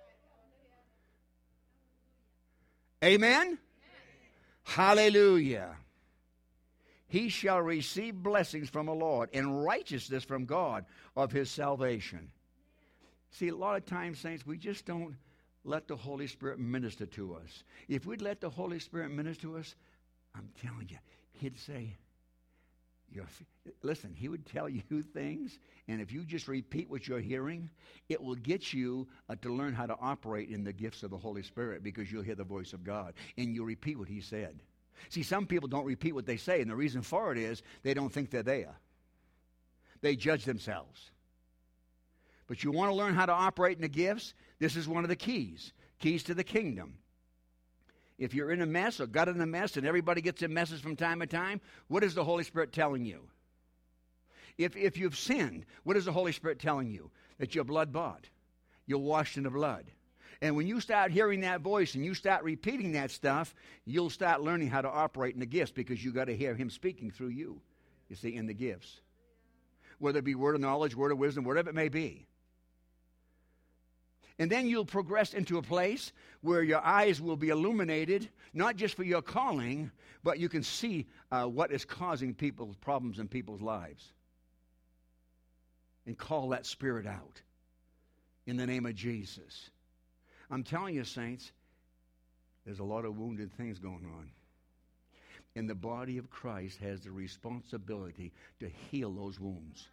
Amen? Amen? Hallelujah. He shall receive blessings from the Lord and righteousness from God of his salvation. See, a lot of times, saints, we just don't let the Holy Spirit minister to us. If we'd let the Holy Spirit minister to us, I'm telling you, he'd say, You're, listen, he would tell you things, and if you just repeat what you're hearing, it will get you uh, to learn how to operate in the gifts of the Holy Spirit, because you'll hear the voice of God, and you'll repeat what he said. See, some people don't repeat what they say, and the reason for it is they don't think they're there. They judge themselves. But you want to learn how to operate in the gifts? This is one of the keys, keys to the kingdom. If you're in a mess or got in a mess, and everybody gets in messes from time to time, what is the Holy Spirit telling you? If, if you've sinned, what is the Holy Spirit telling you? That you're blood bought. You're washed in the blood. And when you start hearing that voice and you start repeating that stuff, you'll start learning how to operate in the gifts, because you got to hear him speaking through you, you see, in the gifts. Whether it be word of knowledge, word of wisdom, whatever it may be. And then you'll progress into a place where your eyes will be illuminated, not just for your calling, but you can see uh, what is causing people's problems in people's lives. And call that spirit out in the name of Jesus. I'm telling you, saints, there's a lot of wounded things going on. And the body of Christ has the responsibility to heal those wounds.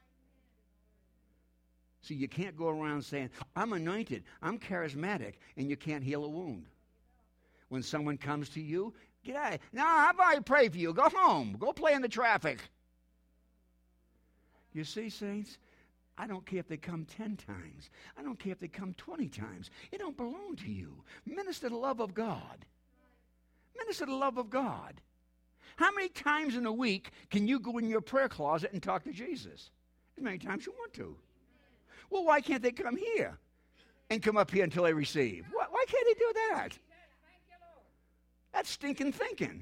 See, you can't go around saying, I'm anointed, I'm charismatic, and you can't heal a wound. When someone comes to you, get out. No, I've already prayed for you. Go home. Go play in the traffic. You see, saints, I don't care if they come ten times. I don't care if they come twenty times. It don't belong to you. Minister the love of God. Minister the love of God. How many times in a week can you go in your prayer closet and talk to Jesus? As many times you want to. Well, why can't they come here and come up here until they receive? Why, why can't they do that? That's stinking thinking.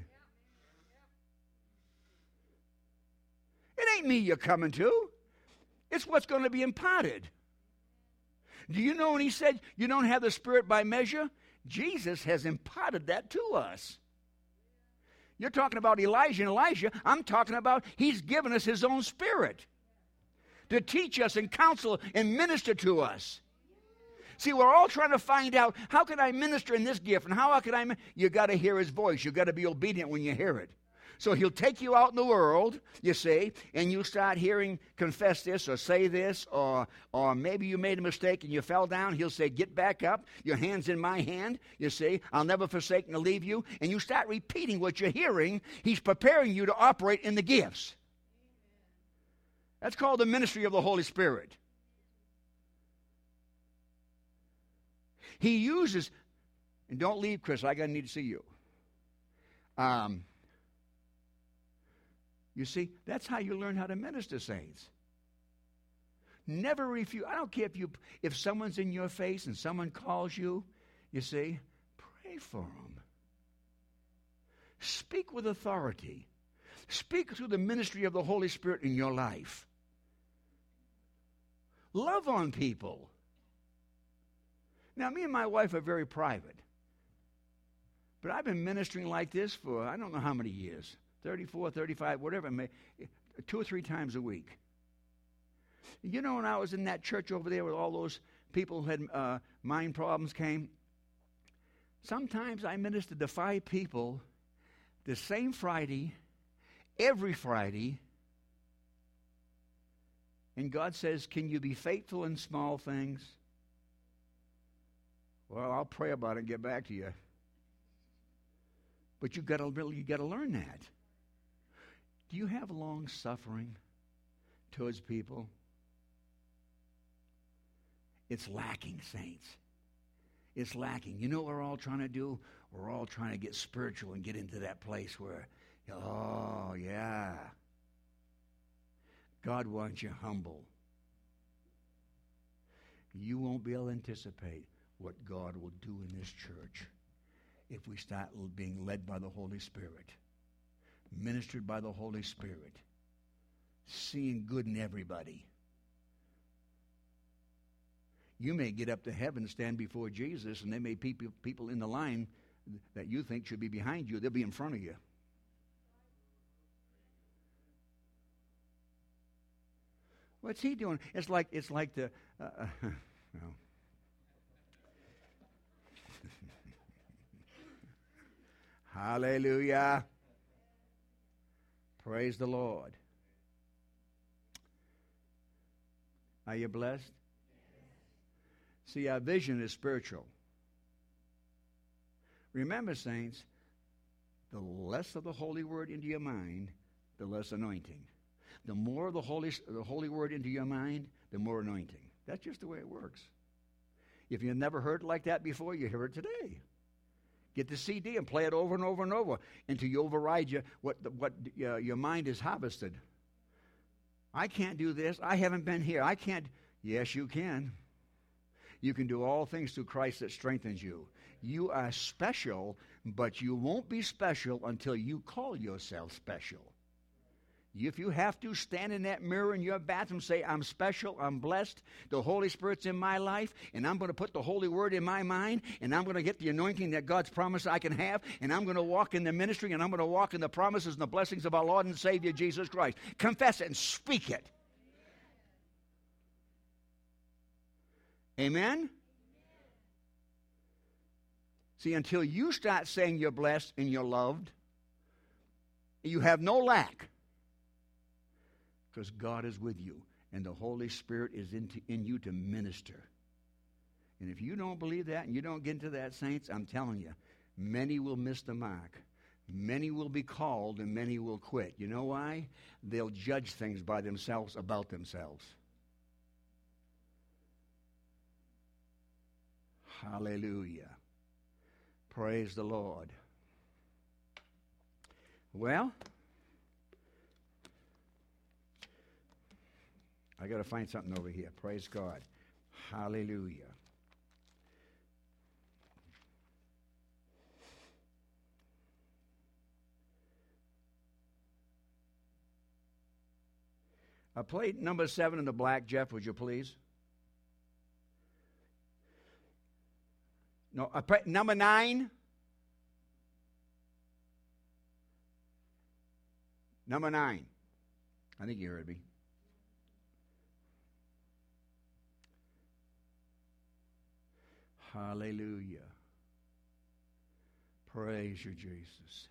It ain't me you're coming to. It's what's going to be imparted. Do you know when he said you don't have the Spirit by measure? Jesus has imparted that to us. You're talking about Elijah and Elisha. I'm talking about he's given us his own Spirit to teach us and counsel and minister to us. See, we're all trying to find out, how can I minister in this gift? And how can I? You got to hear his voice. You got to be obedient when you hear it. So he'll take you out in the world, you see, and you start hearing, confess this or say this, or or maybe you made a mistake and you fell down. He'll say, get back up. Your hand's in my hand, you see. I'll never forsake nor leave you. And you start repeating what you're hearing. He's preparing you to operate in the gifts. That's called the ministry of the Holy Spirit. He uses, and don't leave, Chris, I gotta need to see you. Um, you see, that's how you learn how to minister, saints. Never refuse. I don't care if you if someone's in your face and someone calls you, you see, pray for them. Speak with authority. Speak through the ministry of the Holy Spirit in your life. Love on people. Now, me and my wife are very private. But I've been ministering like this for I don't know how many years. thirty-four, thirty-five, whatever, two or three times a week. You know, when I was in that church over there with all those people who had uh, mind problems came, sometimes I ministered to five people the same Friday, every Friday, and God says, can you be faithful in small things? Well, I'll pray about it and get back to you. But you got to really, you got to learn that. Do you have long suffering towards people? It's lacking, saints. It's lacking. You know what we're all trying to do? We're all trying to get spiritual and get into that place where, oh, yeah. God wants you humble. You won't be able to anticipate what God will do in this church if we start being led by the Holy Spirit, ministered by the Holy Spirit, seeing good in everybody. You may get up to heaven and stand before Jesus, and there may be people, people in the line that you think should be behind you. They'll be in front of you. What's he doing? It's like it's like the uh, uh, well. Hallelujah. Praise the Lord. Are you blessed? See, our vision is spiritual. Remember, saints, the less of the Holy Word into your mind, the less anointing. The more of the Holy, the Holy Word into your mind, the more anointing. That's just the way it works. If you've never heard it like that before, you hear it today. Get the C D and play it over and over and over until you override your, what, what uh, your mind has harvested. I can't do this. I haven't been here. I can't. Yes, you can. You can do all things through Christ that strengthens you. You are special, but you won't be special until you call yourself special. If you have to, stand in that mirror in your bathroom, say, I'm special, I'm blessed, the Holy Spirit's in my life, and I'm going to put the Holy Word in my mind, and I'm going to get the anointing that God's promised I can have, and I'm going to walk in the ministry, and I'm going to walk in the promises and the blessings of our Lord and Savior, Jesus Christ. Confess it and speak it. Amen? See, until you start saying you're blessed and you're loved, you have no lack. Because God is with you, and the Holy Spirit is in, to, in you to minister. And if you don't believe that and you don't get into that, saints, I'm telling you, many will miss the mark. Many will be called, and many will quit. You know why? They'll judge things by themselves about themselves. Hallelujah. Praise the Lord. Well, I got to find something over here. Praise God. Hallelujah. I played number seven in the black, Jeff, would you please? No, I play, number nine. Number nine. I think you heard me. Hallelujah. Praise you, Jesus.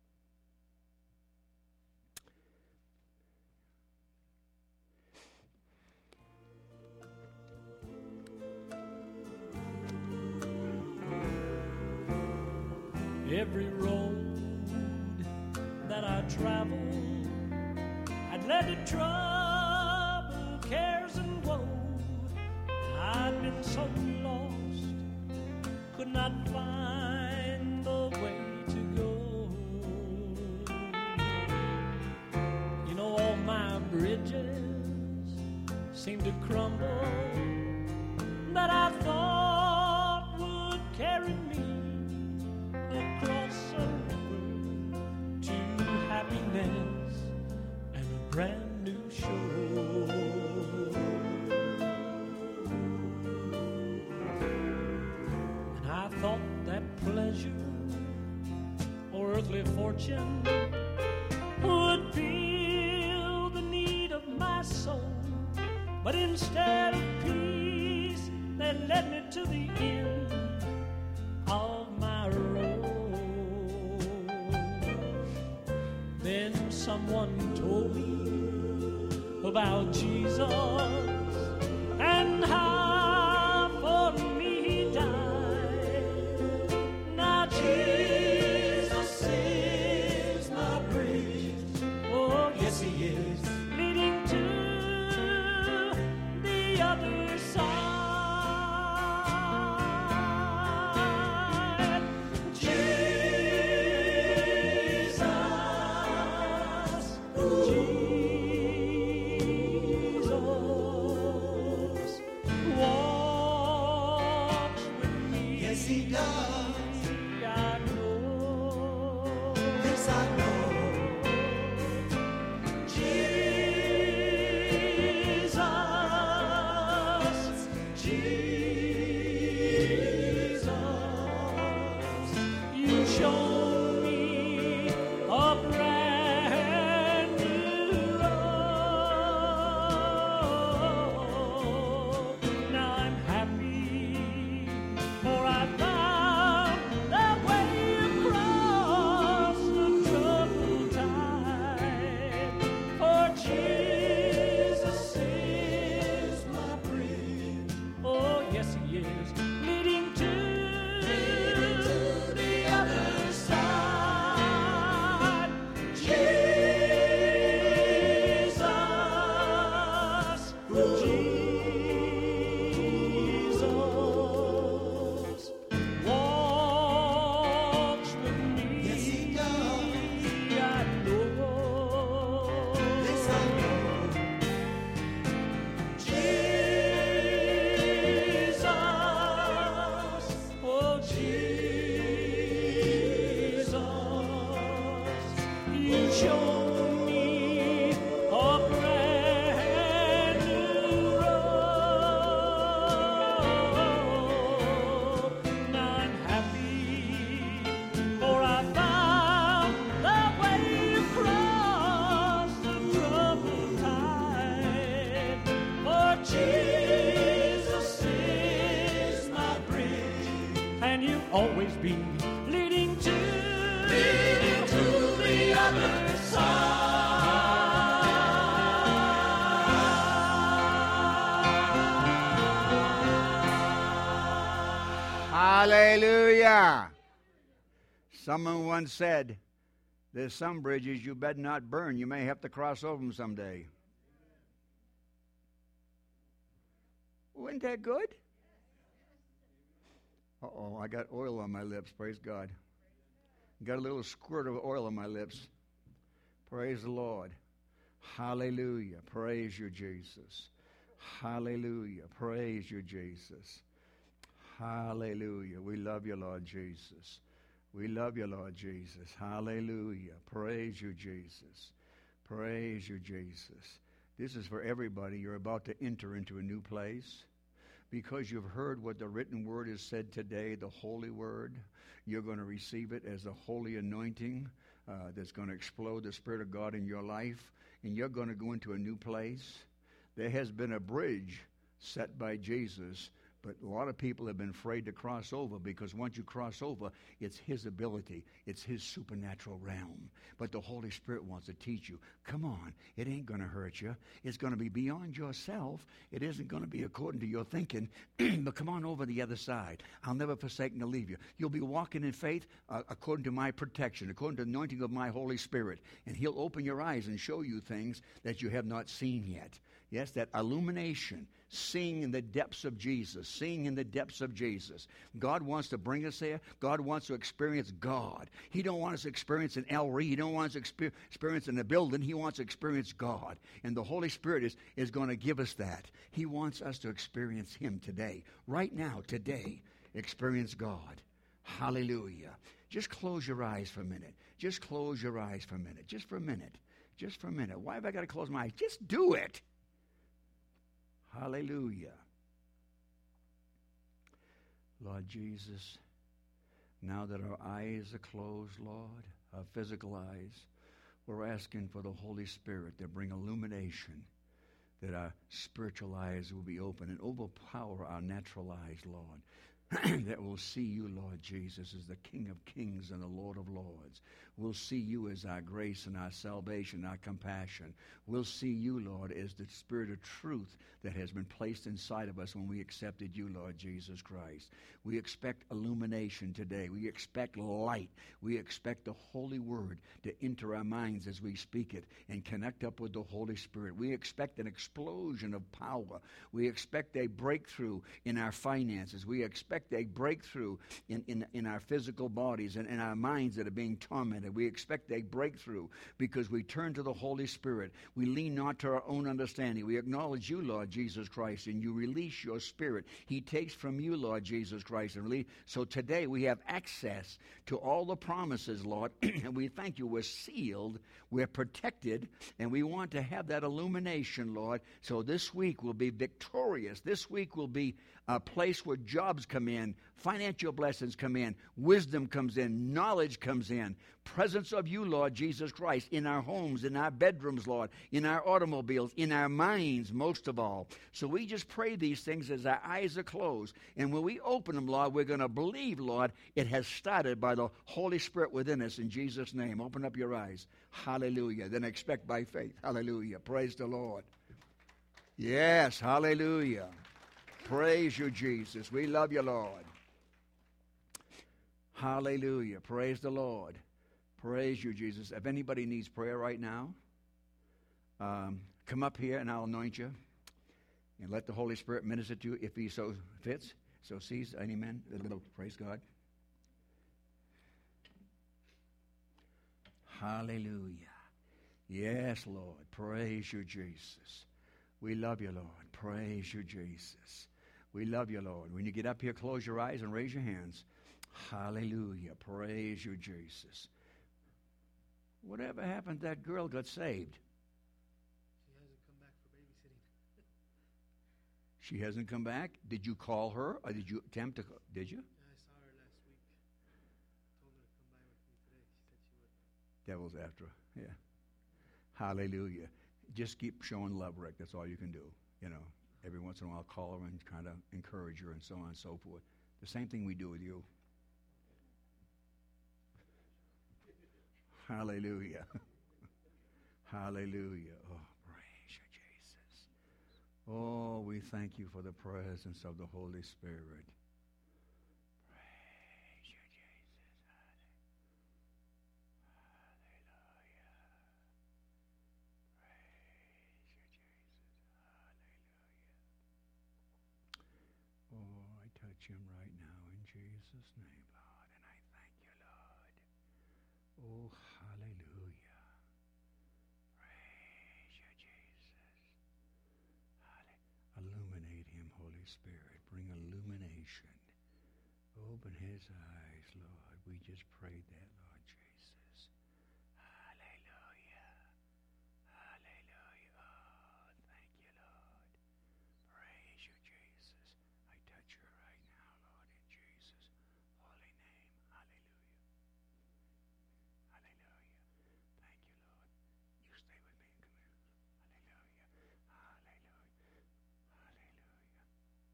Every road that I travel, I'd led to trouble, cares, and woe. I'd been so lost, could not find the way to go. You know, all my bridges seemed to crumble that I thought would carry me across a river to happiness and a brand new shore. And I thought that pleasure or earthly fortune would fill the need of my soul, but instead of peace, they led me to the end of my road. Then someone told me about Jesus and how for me he died. Now Jesus is my bridge. Oh, yes, he is, leading to the other side. Jesus, Jesus walks with me. Yes, he does. I know. Yes, I know. Jesus, Jesus, you show me a brand new road. Now I'm happy, for I found that way across the troubled tide. For Jesus is my bridge. Oh, yes, he is, leading to, the other side. Jesus, Jesus walks with me. Yes, he does. I know. Yes, I know. Jesus, oh Jesus, you show me a brand new road. Now I'm happy, for I found the way across the troubled tide. For Jesus is my bridge, and you'll always be leading to, leading to the other side. Hallelujah. Someone once said, there's some bridges you better not burn. You may have to cross over them someday. Wasn't that good? Uh-oh, I got oil on my lips. Praise God. Got a little squirt of oil on my lips. Praise the Lord. Hallelujah. Praise you, Jesus. Hallelujah. Praise you, Jesus. Hallelujah. We love you, Lord Jesus. We love you, Lord Jesus. Hallelujah. Praise you, Jesus. Praise you, Jesus. This is for everybody. You're about to enter into a new place. Because you've heard what the written word has said today, the holy word, you're going to receive it as a holy anointing uh, that's going to explode the Spirit of God in your life, and you're going to go into a new place. There has been a bridge set by Jesus, but a lot of people have been afraid to cross over, because once you cross over, it's his ability. It's his supernatural realm. But the Holy Spirit wants to teach you, come on, it ain't going to hurt you. It's going to be beyond yourself. It isn't going to be according to your thinking, but come on over the other side. I'll never forsake nor leave you. You'll be walking in faith uh, according to my protection, according to the anointing of my Holy Spirit. And he'll open your eyes and show you things that you have not seen yet. Yes, that illumination, seeing in the depths of Jesus, seeing in the depths of Jesus. God wants to bring us there. God wants to experience God. He don't want us to experience an El Rey. He don't want us to exper- experience in a building. He wants to experience God. And the Holy Spirit is, is going to give us that. He wants us to experience Him today. Right now, today, experience God. Hallelujah. Just close your eyes for a minute. Just close your eyes for a minute. Just for a minute. Just for a minute. Why have I got to close my eyes? Just do it. Hallelujah. Lord Jesus, now that our eyes are closed, Lord, our physical eyes, we're asking for the Holy Spirit to bring illumination, that our spiritual eyes will be open and overpower our natural eyes, Lord. That we'll see you, Lord Jesus, as the King of kings and the Lord of lords. We'll see you as our grace and our salvation, our compassion. We'll see you, Lord, as the Spirit of truth that has been placed inside of us when we accepted you, Lord Jesus Christ. We expect illumination today. We expect light. We expect the Holy Word to enter our minds as we speak it and connect up with the Holy Spirit. We expect an explosion of power. We expect a breakthrough in our finances. We expect a breakthrough in, in, in our physical bodies and in our minds that are being tormented. We expect a breakthrough because we turn to the Holy Spirit. We lean not to our own understanding. We acknowledge you, Lord Jesus Christ, and you release your Spirit. He takes from you, Lord Jesus Christ, and release. So today we have access to all the promises, Lord, and we thank you. We're sealed, we're protected, and we want to have that illumination, Lord. So this week will be victorious. This week will be a place where jobs come in, financial blessings come in, wisdom comes in, knowledge comes in, presence of you, Lord Jesus Christ, in our homes, in our bedrooms, Lord, in our automobiles, in our minds, most of all. So we just pray these things as our eyes are closed. And when we open them, Lord, we're going to believe, Lord, it has started by the Holy Spirit within us in Jesus' name. Open up your eyes. Hallelujah. Then expect by faith. Hallelujah. Praise the Lord. Yes, hallelujah. Praise you, Jesus. We love you, Lord. Hallelujah. Praise the Lord. Praise you, Jesus. If anybody needs prayer right now, um, come up here and I'll anoint you. And let the Holy Spirit minister to you if he so fits, so sees. Amen. Praise God. Hallelujah. Yes, Lord. Praise you, Jesus. We love you, Lord. Praise you, Jesus. We love you, Lord. When you get up here, close your eyes and raise your hands. Hallelujah. Praise you, Jesus. Whatever happened, that girl got saved. She hasn't come back for babysitting. She hasn't come back? Did you call her or did you attempt to? Did you? Yeah, I saw her last week. Told her to come by with me today. She said she would. Devil's after her. Yeah. Hallelujah. Just keep showing love, Rick. That's all you can do. You know, every once in a while, call her and kind of encourage her and so on and so forth. The same thing we do with you. Hallelujah. Hallelujah. Oh, praise you, Jesus. Oh, we thank you for the presence of the Holy Spirit. Praise you, Jesus. Hallelujah. Praise you, Jesus. Hallelujah. Oh, I touch him right now in Jesus' name, Lord, and I thank you, Lord. Oh, hallelujah. Praise you, Jesus. Hallelujah. Illuminate him, Holy Spirit. Bring illumination. Open his eyes, Lord. We just prayed that, Lord Jesus. Hallelujah. Hallelujah. Oh, thank you, Lord. Praise you, Jesus. I touch her right now, Lord, in Jesus' holy name. Hallelujah. Hallelujah. Thank you, Lord. You stay with me. Come here. Hallelujah. Hallelujah. Hallelujah.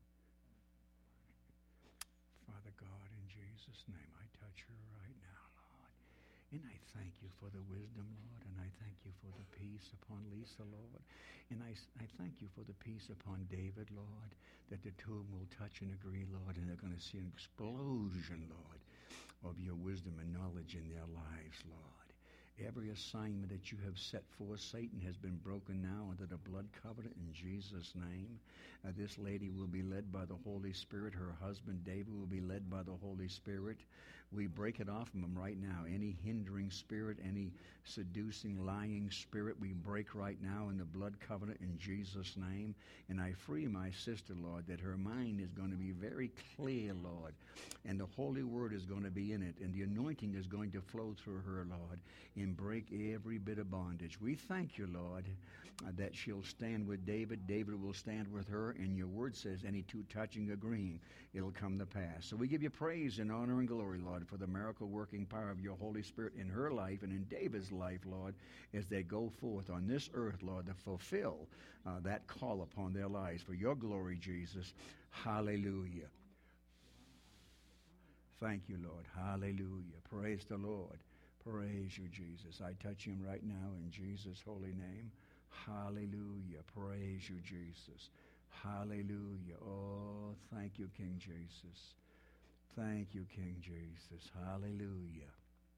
Father God, in Jesus' name, I touch her right now, Lord. And I thank you for the wisdom, Lord, and I thank you for the peace upon Lisa, Lord. And I, I thank you for the peace upon David, Lord, that the two of them will touch and agree, Lord, and they're going to see an explosion, Lord, of your wisdom and knowledge in their lives, Lord. Every assignment that you have set forth, Satan, has been broken now under the blood covenant in Jesus' name. Uh, this lady will be led by the Holy Spirit. Her husband, David, will be led by the Holy Spirit. We break it off from him right now. Any hindering spirit, any seducing, lying spirit, we break right now in the blood covenant in Jesus' name. And I free my sister, Lord, that her mind is going to be very clear, Lord. And the Holy Word is going to be in it. And the anointing is going to flow through her, Lord, and break every bit of bondage. We thank you, Lord, uh, that she'll stand with David. David will stand with her. And your word says, any two touching, agreeing, it'll come to pass. So we give you praise and honor and glory, Lord, for the miracle-working power of your Holy Spirit in her life and in David's life, Lord, as they go forth on this earth, Lord, to fulfill uh, that call upon their lives. For your glory, Jesus. Hallelujah. Thank you, Lord. Hallelujah. Praise the Lord. Praise you, Jesus. I touch him right now in Jesus' holy name. Hallelujah. Praise you, Jesus. Hallelujah. Oh, thank you, King Jesus. Thank you, King Jesus. Hallelujah.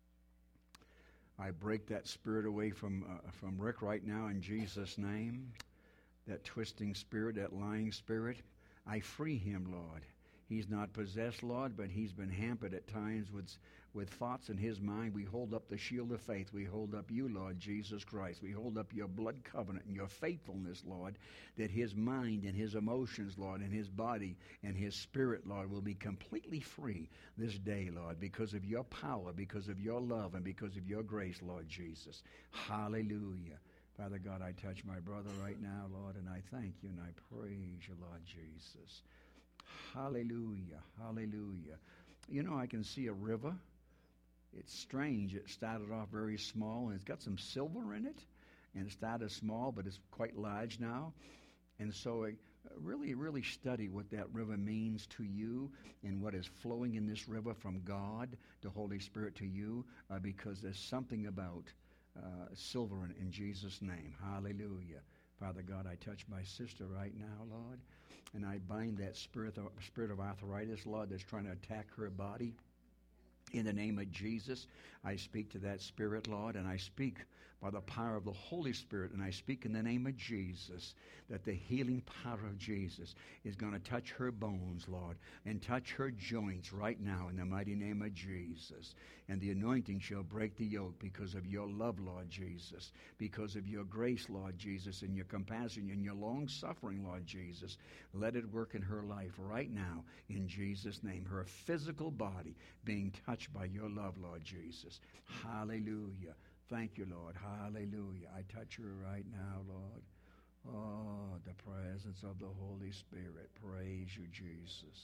I break that spirit away from uh, from Rick right now in Jesus' name. That twisting spirit, that lying spirit. I free him, Lord. He's not possessed, Lord, but he's been hampered at times with, with thoughts in his mind. We hold up the shield of faith. We hold up you, Lord Jesus Christ. We hold up your blood covenant and your faithfulness, Lord, that his mind and his emotions, Lord, and his body and his spirit, Lord, will be completely free this day, Lord, because of your power, because of your love, and because of your grace, Lord Jesus. Hallelujah. Father God, I touch my brother right now, Lord, and I thank you and I praise you, Lord Jesus. Hallelujah, hallelujah. You know, I can see a river. It's strange. It started off very small, and it's got some silver in it. And it started small, but it's quite large now. And so I really, really study what that river means to you and what is flowing in this river from God, the Holy Spirit, to you, uh, because there's something about uh, silver in, in Jesus' name. Hallelujah. Father God, I touch my sister right now, Lord. And I bind that spirit of, spirit of arthritis, Lord, that's trying to attack her body. In the name of Jesus, I speak to that spirit, Lord, and I speak by the power of the Holy Spirit, and I speak in the name of Jesus that the healing power of Jesus is going to touch her bones, Lord, and touch her joints right now in the mighty name of Jesus. And the anointing shall break the yoke because of your love, Lord Jesus, because of your grace, Lord Jesus, and your compassion and your long-suffering, Lord Jesus. Let it work in her life right now in Jesus' name. Her physical body being touched by your love, Lord Jesus. Hallelujah. Thank you, Lord. Hallelujah. I touch her right now, Lord. Oh, the presence of the Holy Spirit. Praise you, Jesus.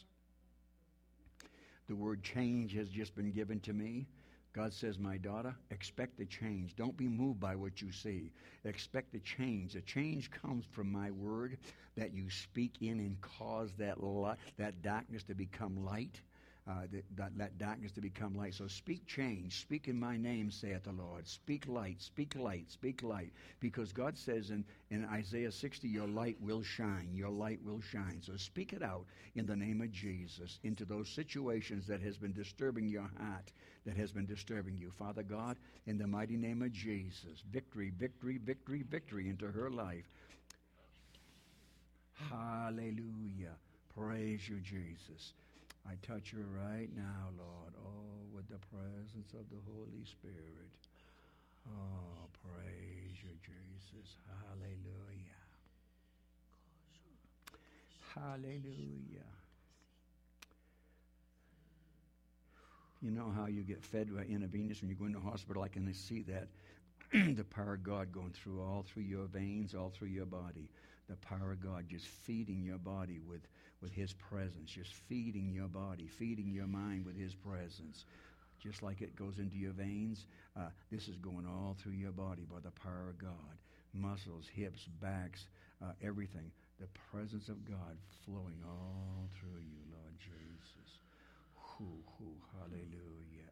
The word change has just been given to me. God says, my daughter, expect a change. Don't be moved by what you see. Expect a change. A change comes from my word that you speak in and cause that light, that darkness to become light. Uh, that, that darkness to become light. So speak change. Speak in my name, saith the Lord. Speak light, speak light, speak light. Because God says in, in Isaiah sixty, your light will shine. Your light will shine. So speak it out in the name of Jesus into those situations that has been disturbing your heart, that has been disturbing you. Father God, in the mighty name of Jesus, victory, victory, victory, victory into her life. Hallelujah. Praise you, Jesus. I touch her right now, Lord. Oh, with the presence of the Holy Spirit. Oh, praise you, Jesus. Hallelujah. Hallelujah. You know how you get fed by intravenous when you go into the hospital? I can see that. The power of God going through all through your veins, all through your body. The power of God just feeding your body with, with his presence, just feeding your body, feeding your mind with his presence. Just like it goes into your veins, uh, this is going all through your body by the power of God. Muscles, hips, backs, uh, everything. The presence of God flowing all through you, Lord Jesus. Hoo, hoo, hallelujah.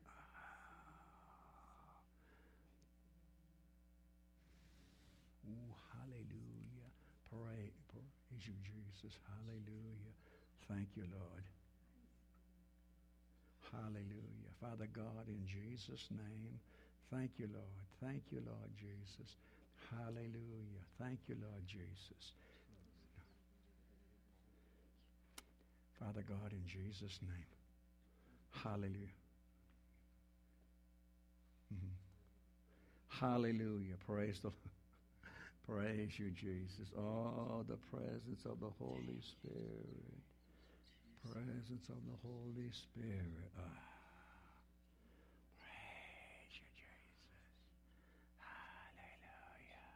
Ooh, hallelujah. Pray, praise you, Jesus. Hallelujah. Thank you, Lord. Hallelujah. Father God, in Jesus' name, Thank you, Lord. Thank you, Lord Jesus. Hallelujah. Thank you, Lord Jesus. Father God, in Jesus' name. Hallelujah. Mm-hmm. Hallelujah. Praise the Lord. Praise you, Jesus. Oh, the presence of the Holy Spirit. Presence of the Holy Spirit. Ah. Praise you, Jesus. Hallelujah.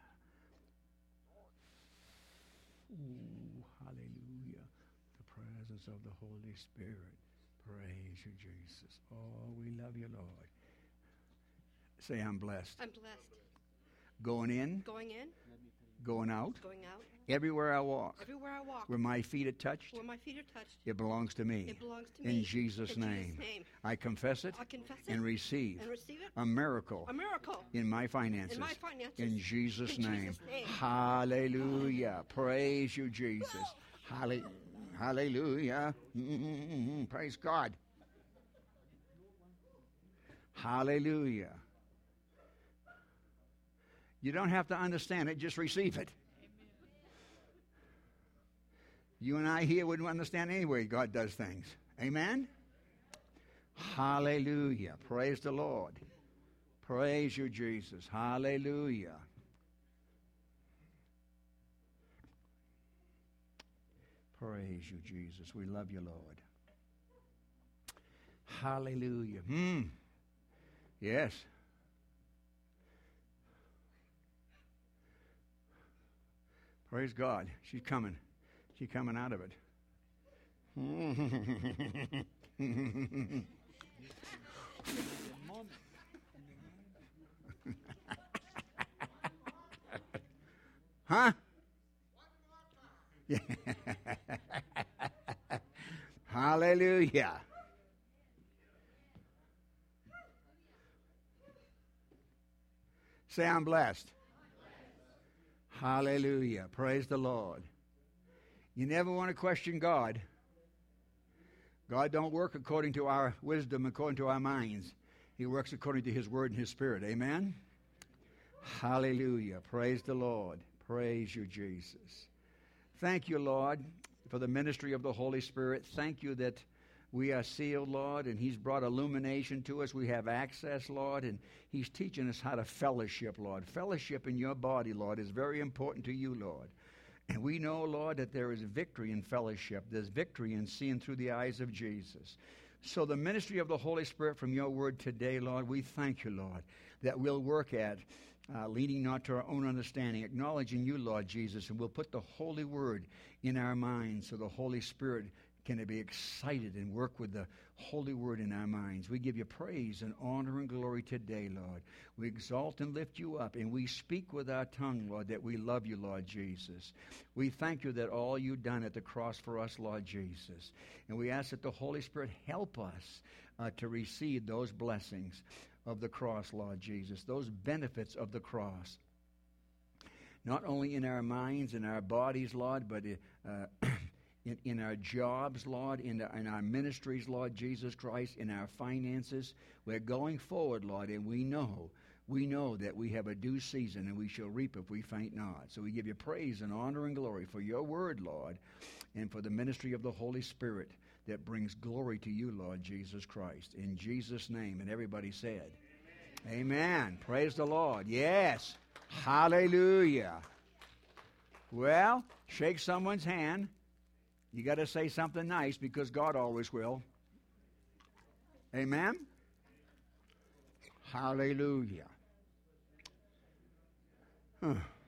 Ooh, hallelujah. The presence of the Holy Spirit. Praise you, Jesus. Oh, we love you, Lord. Say, I'm blessed. I'm blessed. Going in, Going in, going out, going out, everywhere I walk, everywhere I walk, where my feet are touched, where my feet are touched, it belongs to me. it belongs to In me. Jesus' In name. Jesus' name. I confess it I confess it and receive and receive it. a miracle A miracle in my finances. in my finances. In Jesus' In name. Jesus' name. Hallelujah. Praise you, Jesus. Halle- Hallelujah. Mm-hmm. Praise God. Hallelujah. You don't have to understand it, just receive it. You and I here wouldn't understand any way God does things. Amen? Hallelujah. Praise the Lord. Praise you, Jesus. Hallelujah. Praise you, Jesus. We love you, Lord. Hallelujah. Hmm. Yes. Praise God. She's coming. She's coming out of it. Huh? Yeah. Hallelujah. Say, I'm blessed. Hallelujah. Praise the Lord. You never want to question God. God don't work according to our wisdom, according to our minds. He works according to His Word and His Spirit. Amen? Hallelujah. Praise the Lord. Praise you, Jesus. Thank you, Lord, for the ministry of the Holy Spirit. Thank you that we are sealed, Lord, and He's brought illumination to us. We have access, Lord, and He's teaching us how to fellowship, Lord. Fellowship in your body, Lord, is very important to you, Lord. And we know, Lord, that there is victory in fellowship. There's victory in seeing through the eyes of Jesus. So the ministry of the Holy Spirit from your word today, Lord, we thank you, Lord, that we'll work at uh, leading not to our own understanding, acknowledging you, Lord Jesus, and we'll put the Holy Word in our minds so the Holy Spirit can be excited and work with the Holy Word in our minds. We give you praise and honor and glory today, Lord. We exalt and lift you up, and we speak with our tongue, Lord, that we love you, Lord Jesus. We thank you that all you've done at the cross for us, Lord Jesus. And we ask that the Holy Spirit help us uh, to receive those blessings of the cross, Lord Jesus, those benefits of the cross. Not only in our minds and our bodies, Lord, but uh, In, in our jobs, Lord, in, the, in our ministries, Lord Jesus Christ, in our finances. We're going forward, Lord, and we know, we know that we have a due season and we shall reap if we faint not. So we give you praise and honor and glory for your word, Lord, and for the ministry of the Holy Spirit that brings glory to you, Lord Jesus Christ. In Jesus' name. And everybody said, Amen. Amen. Praise the Lord. Yes. Hallelujah. Well, shake someone's hand. You got to say something nice because God always will. Amen? Hallelujah. Huh.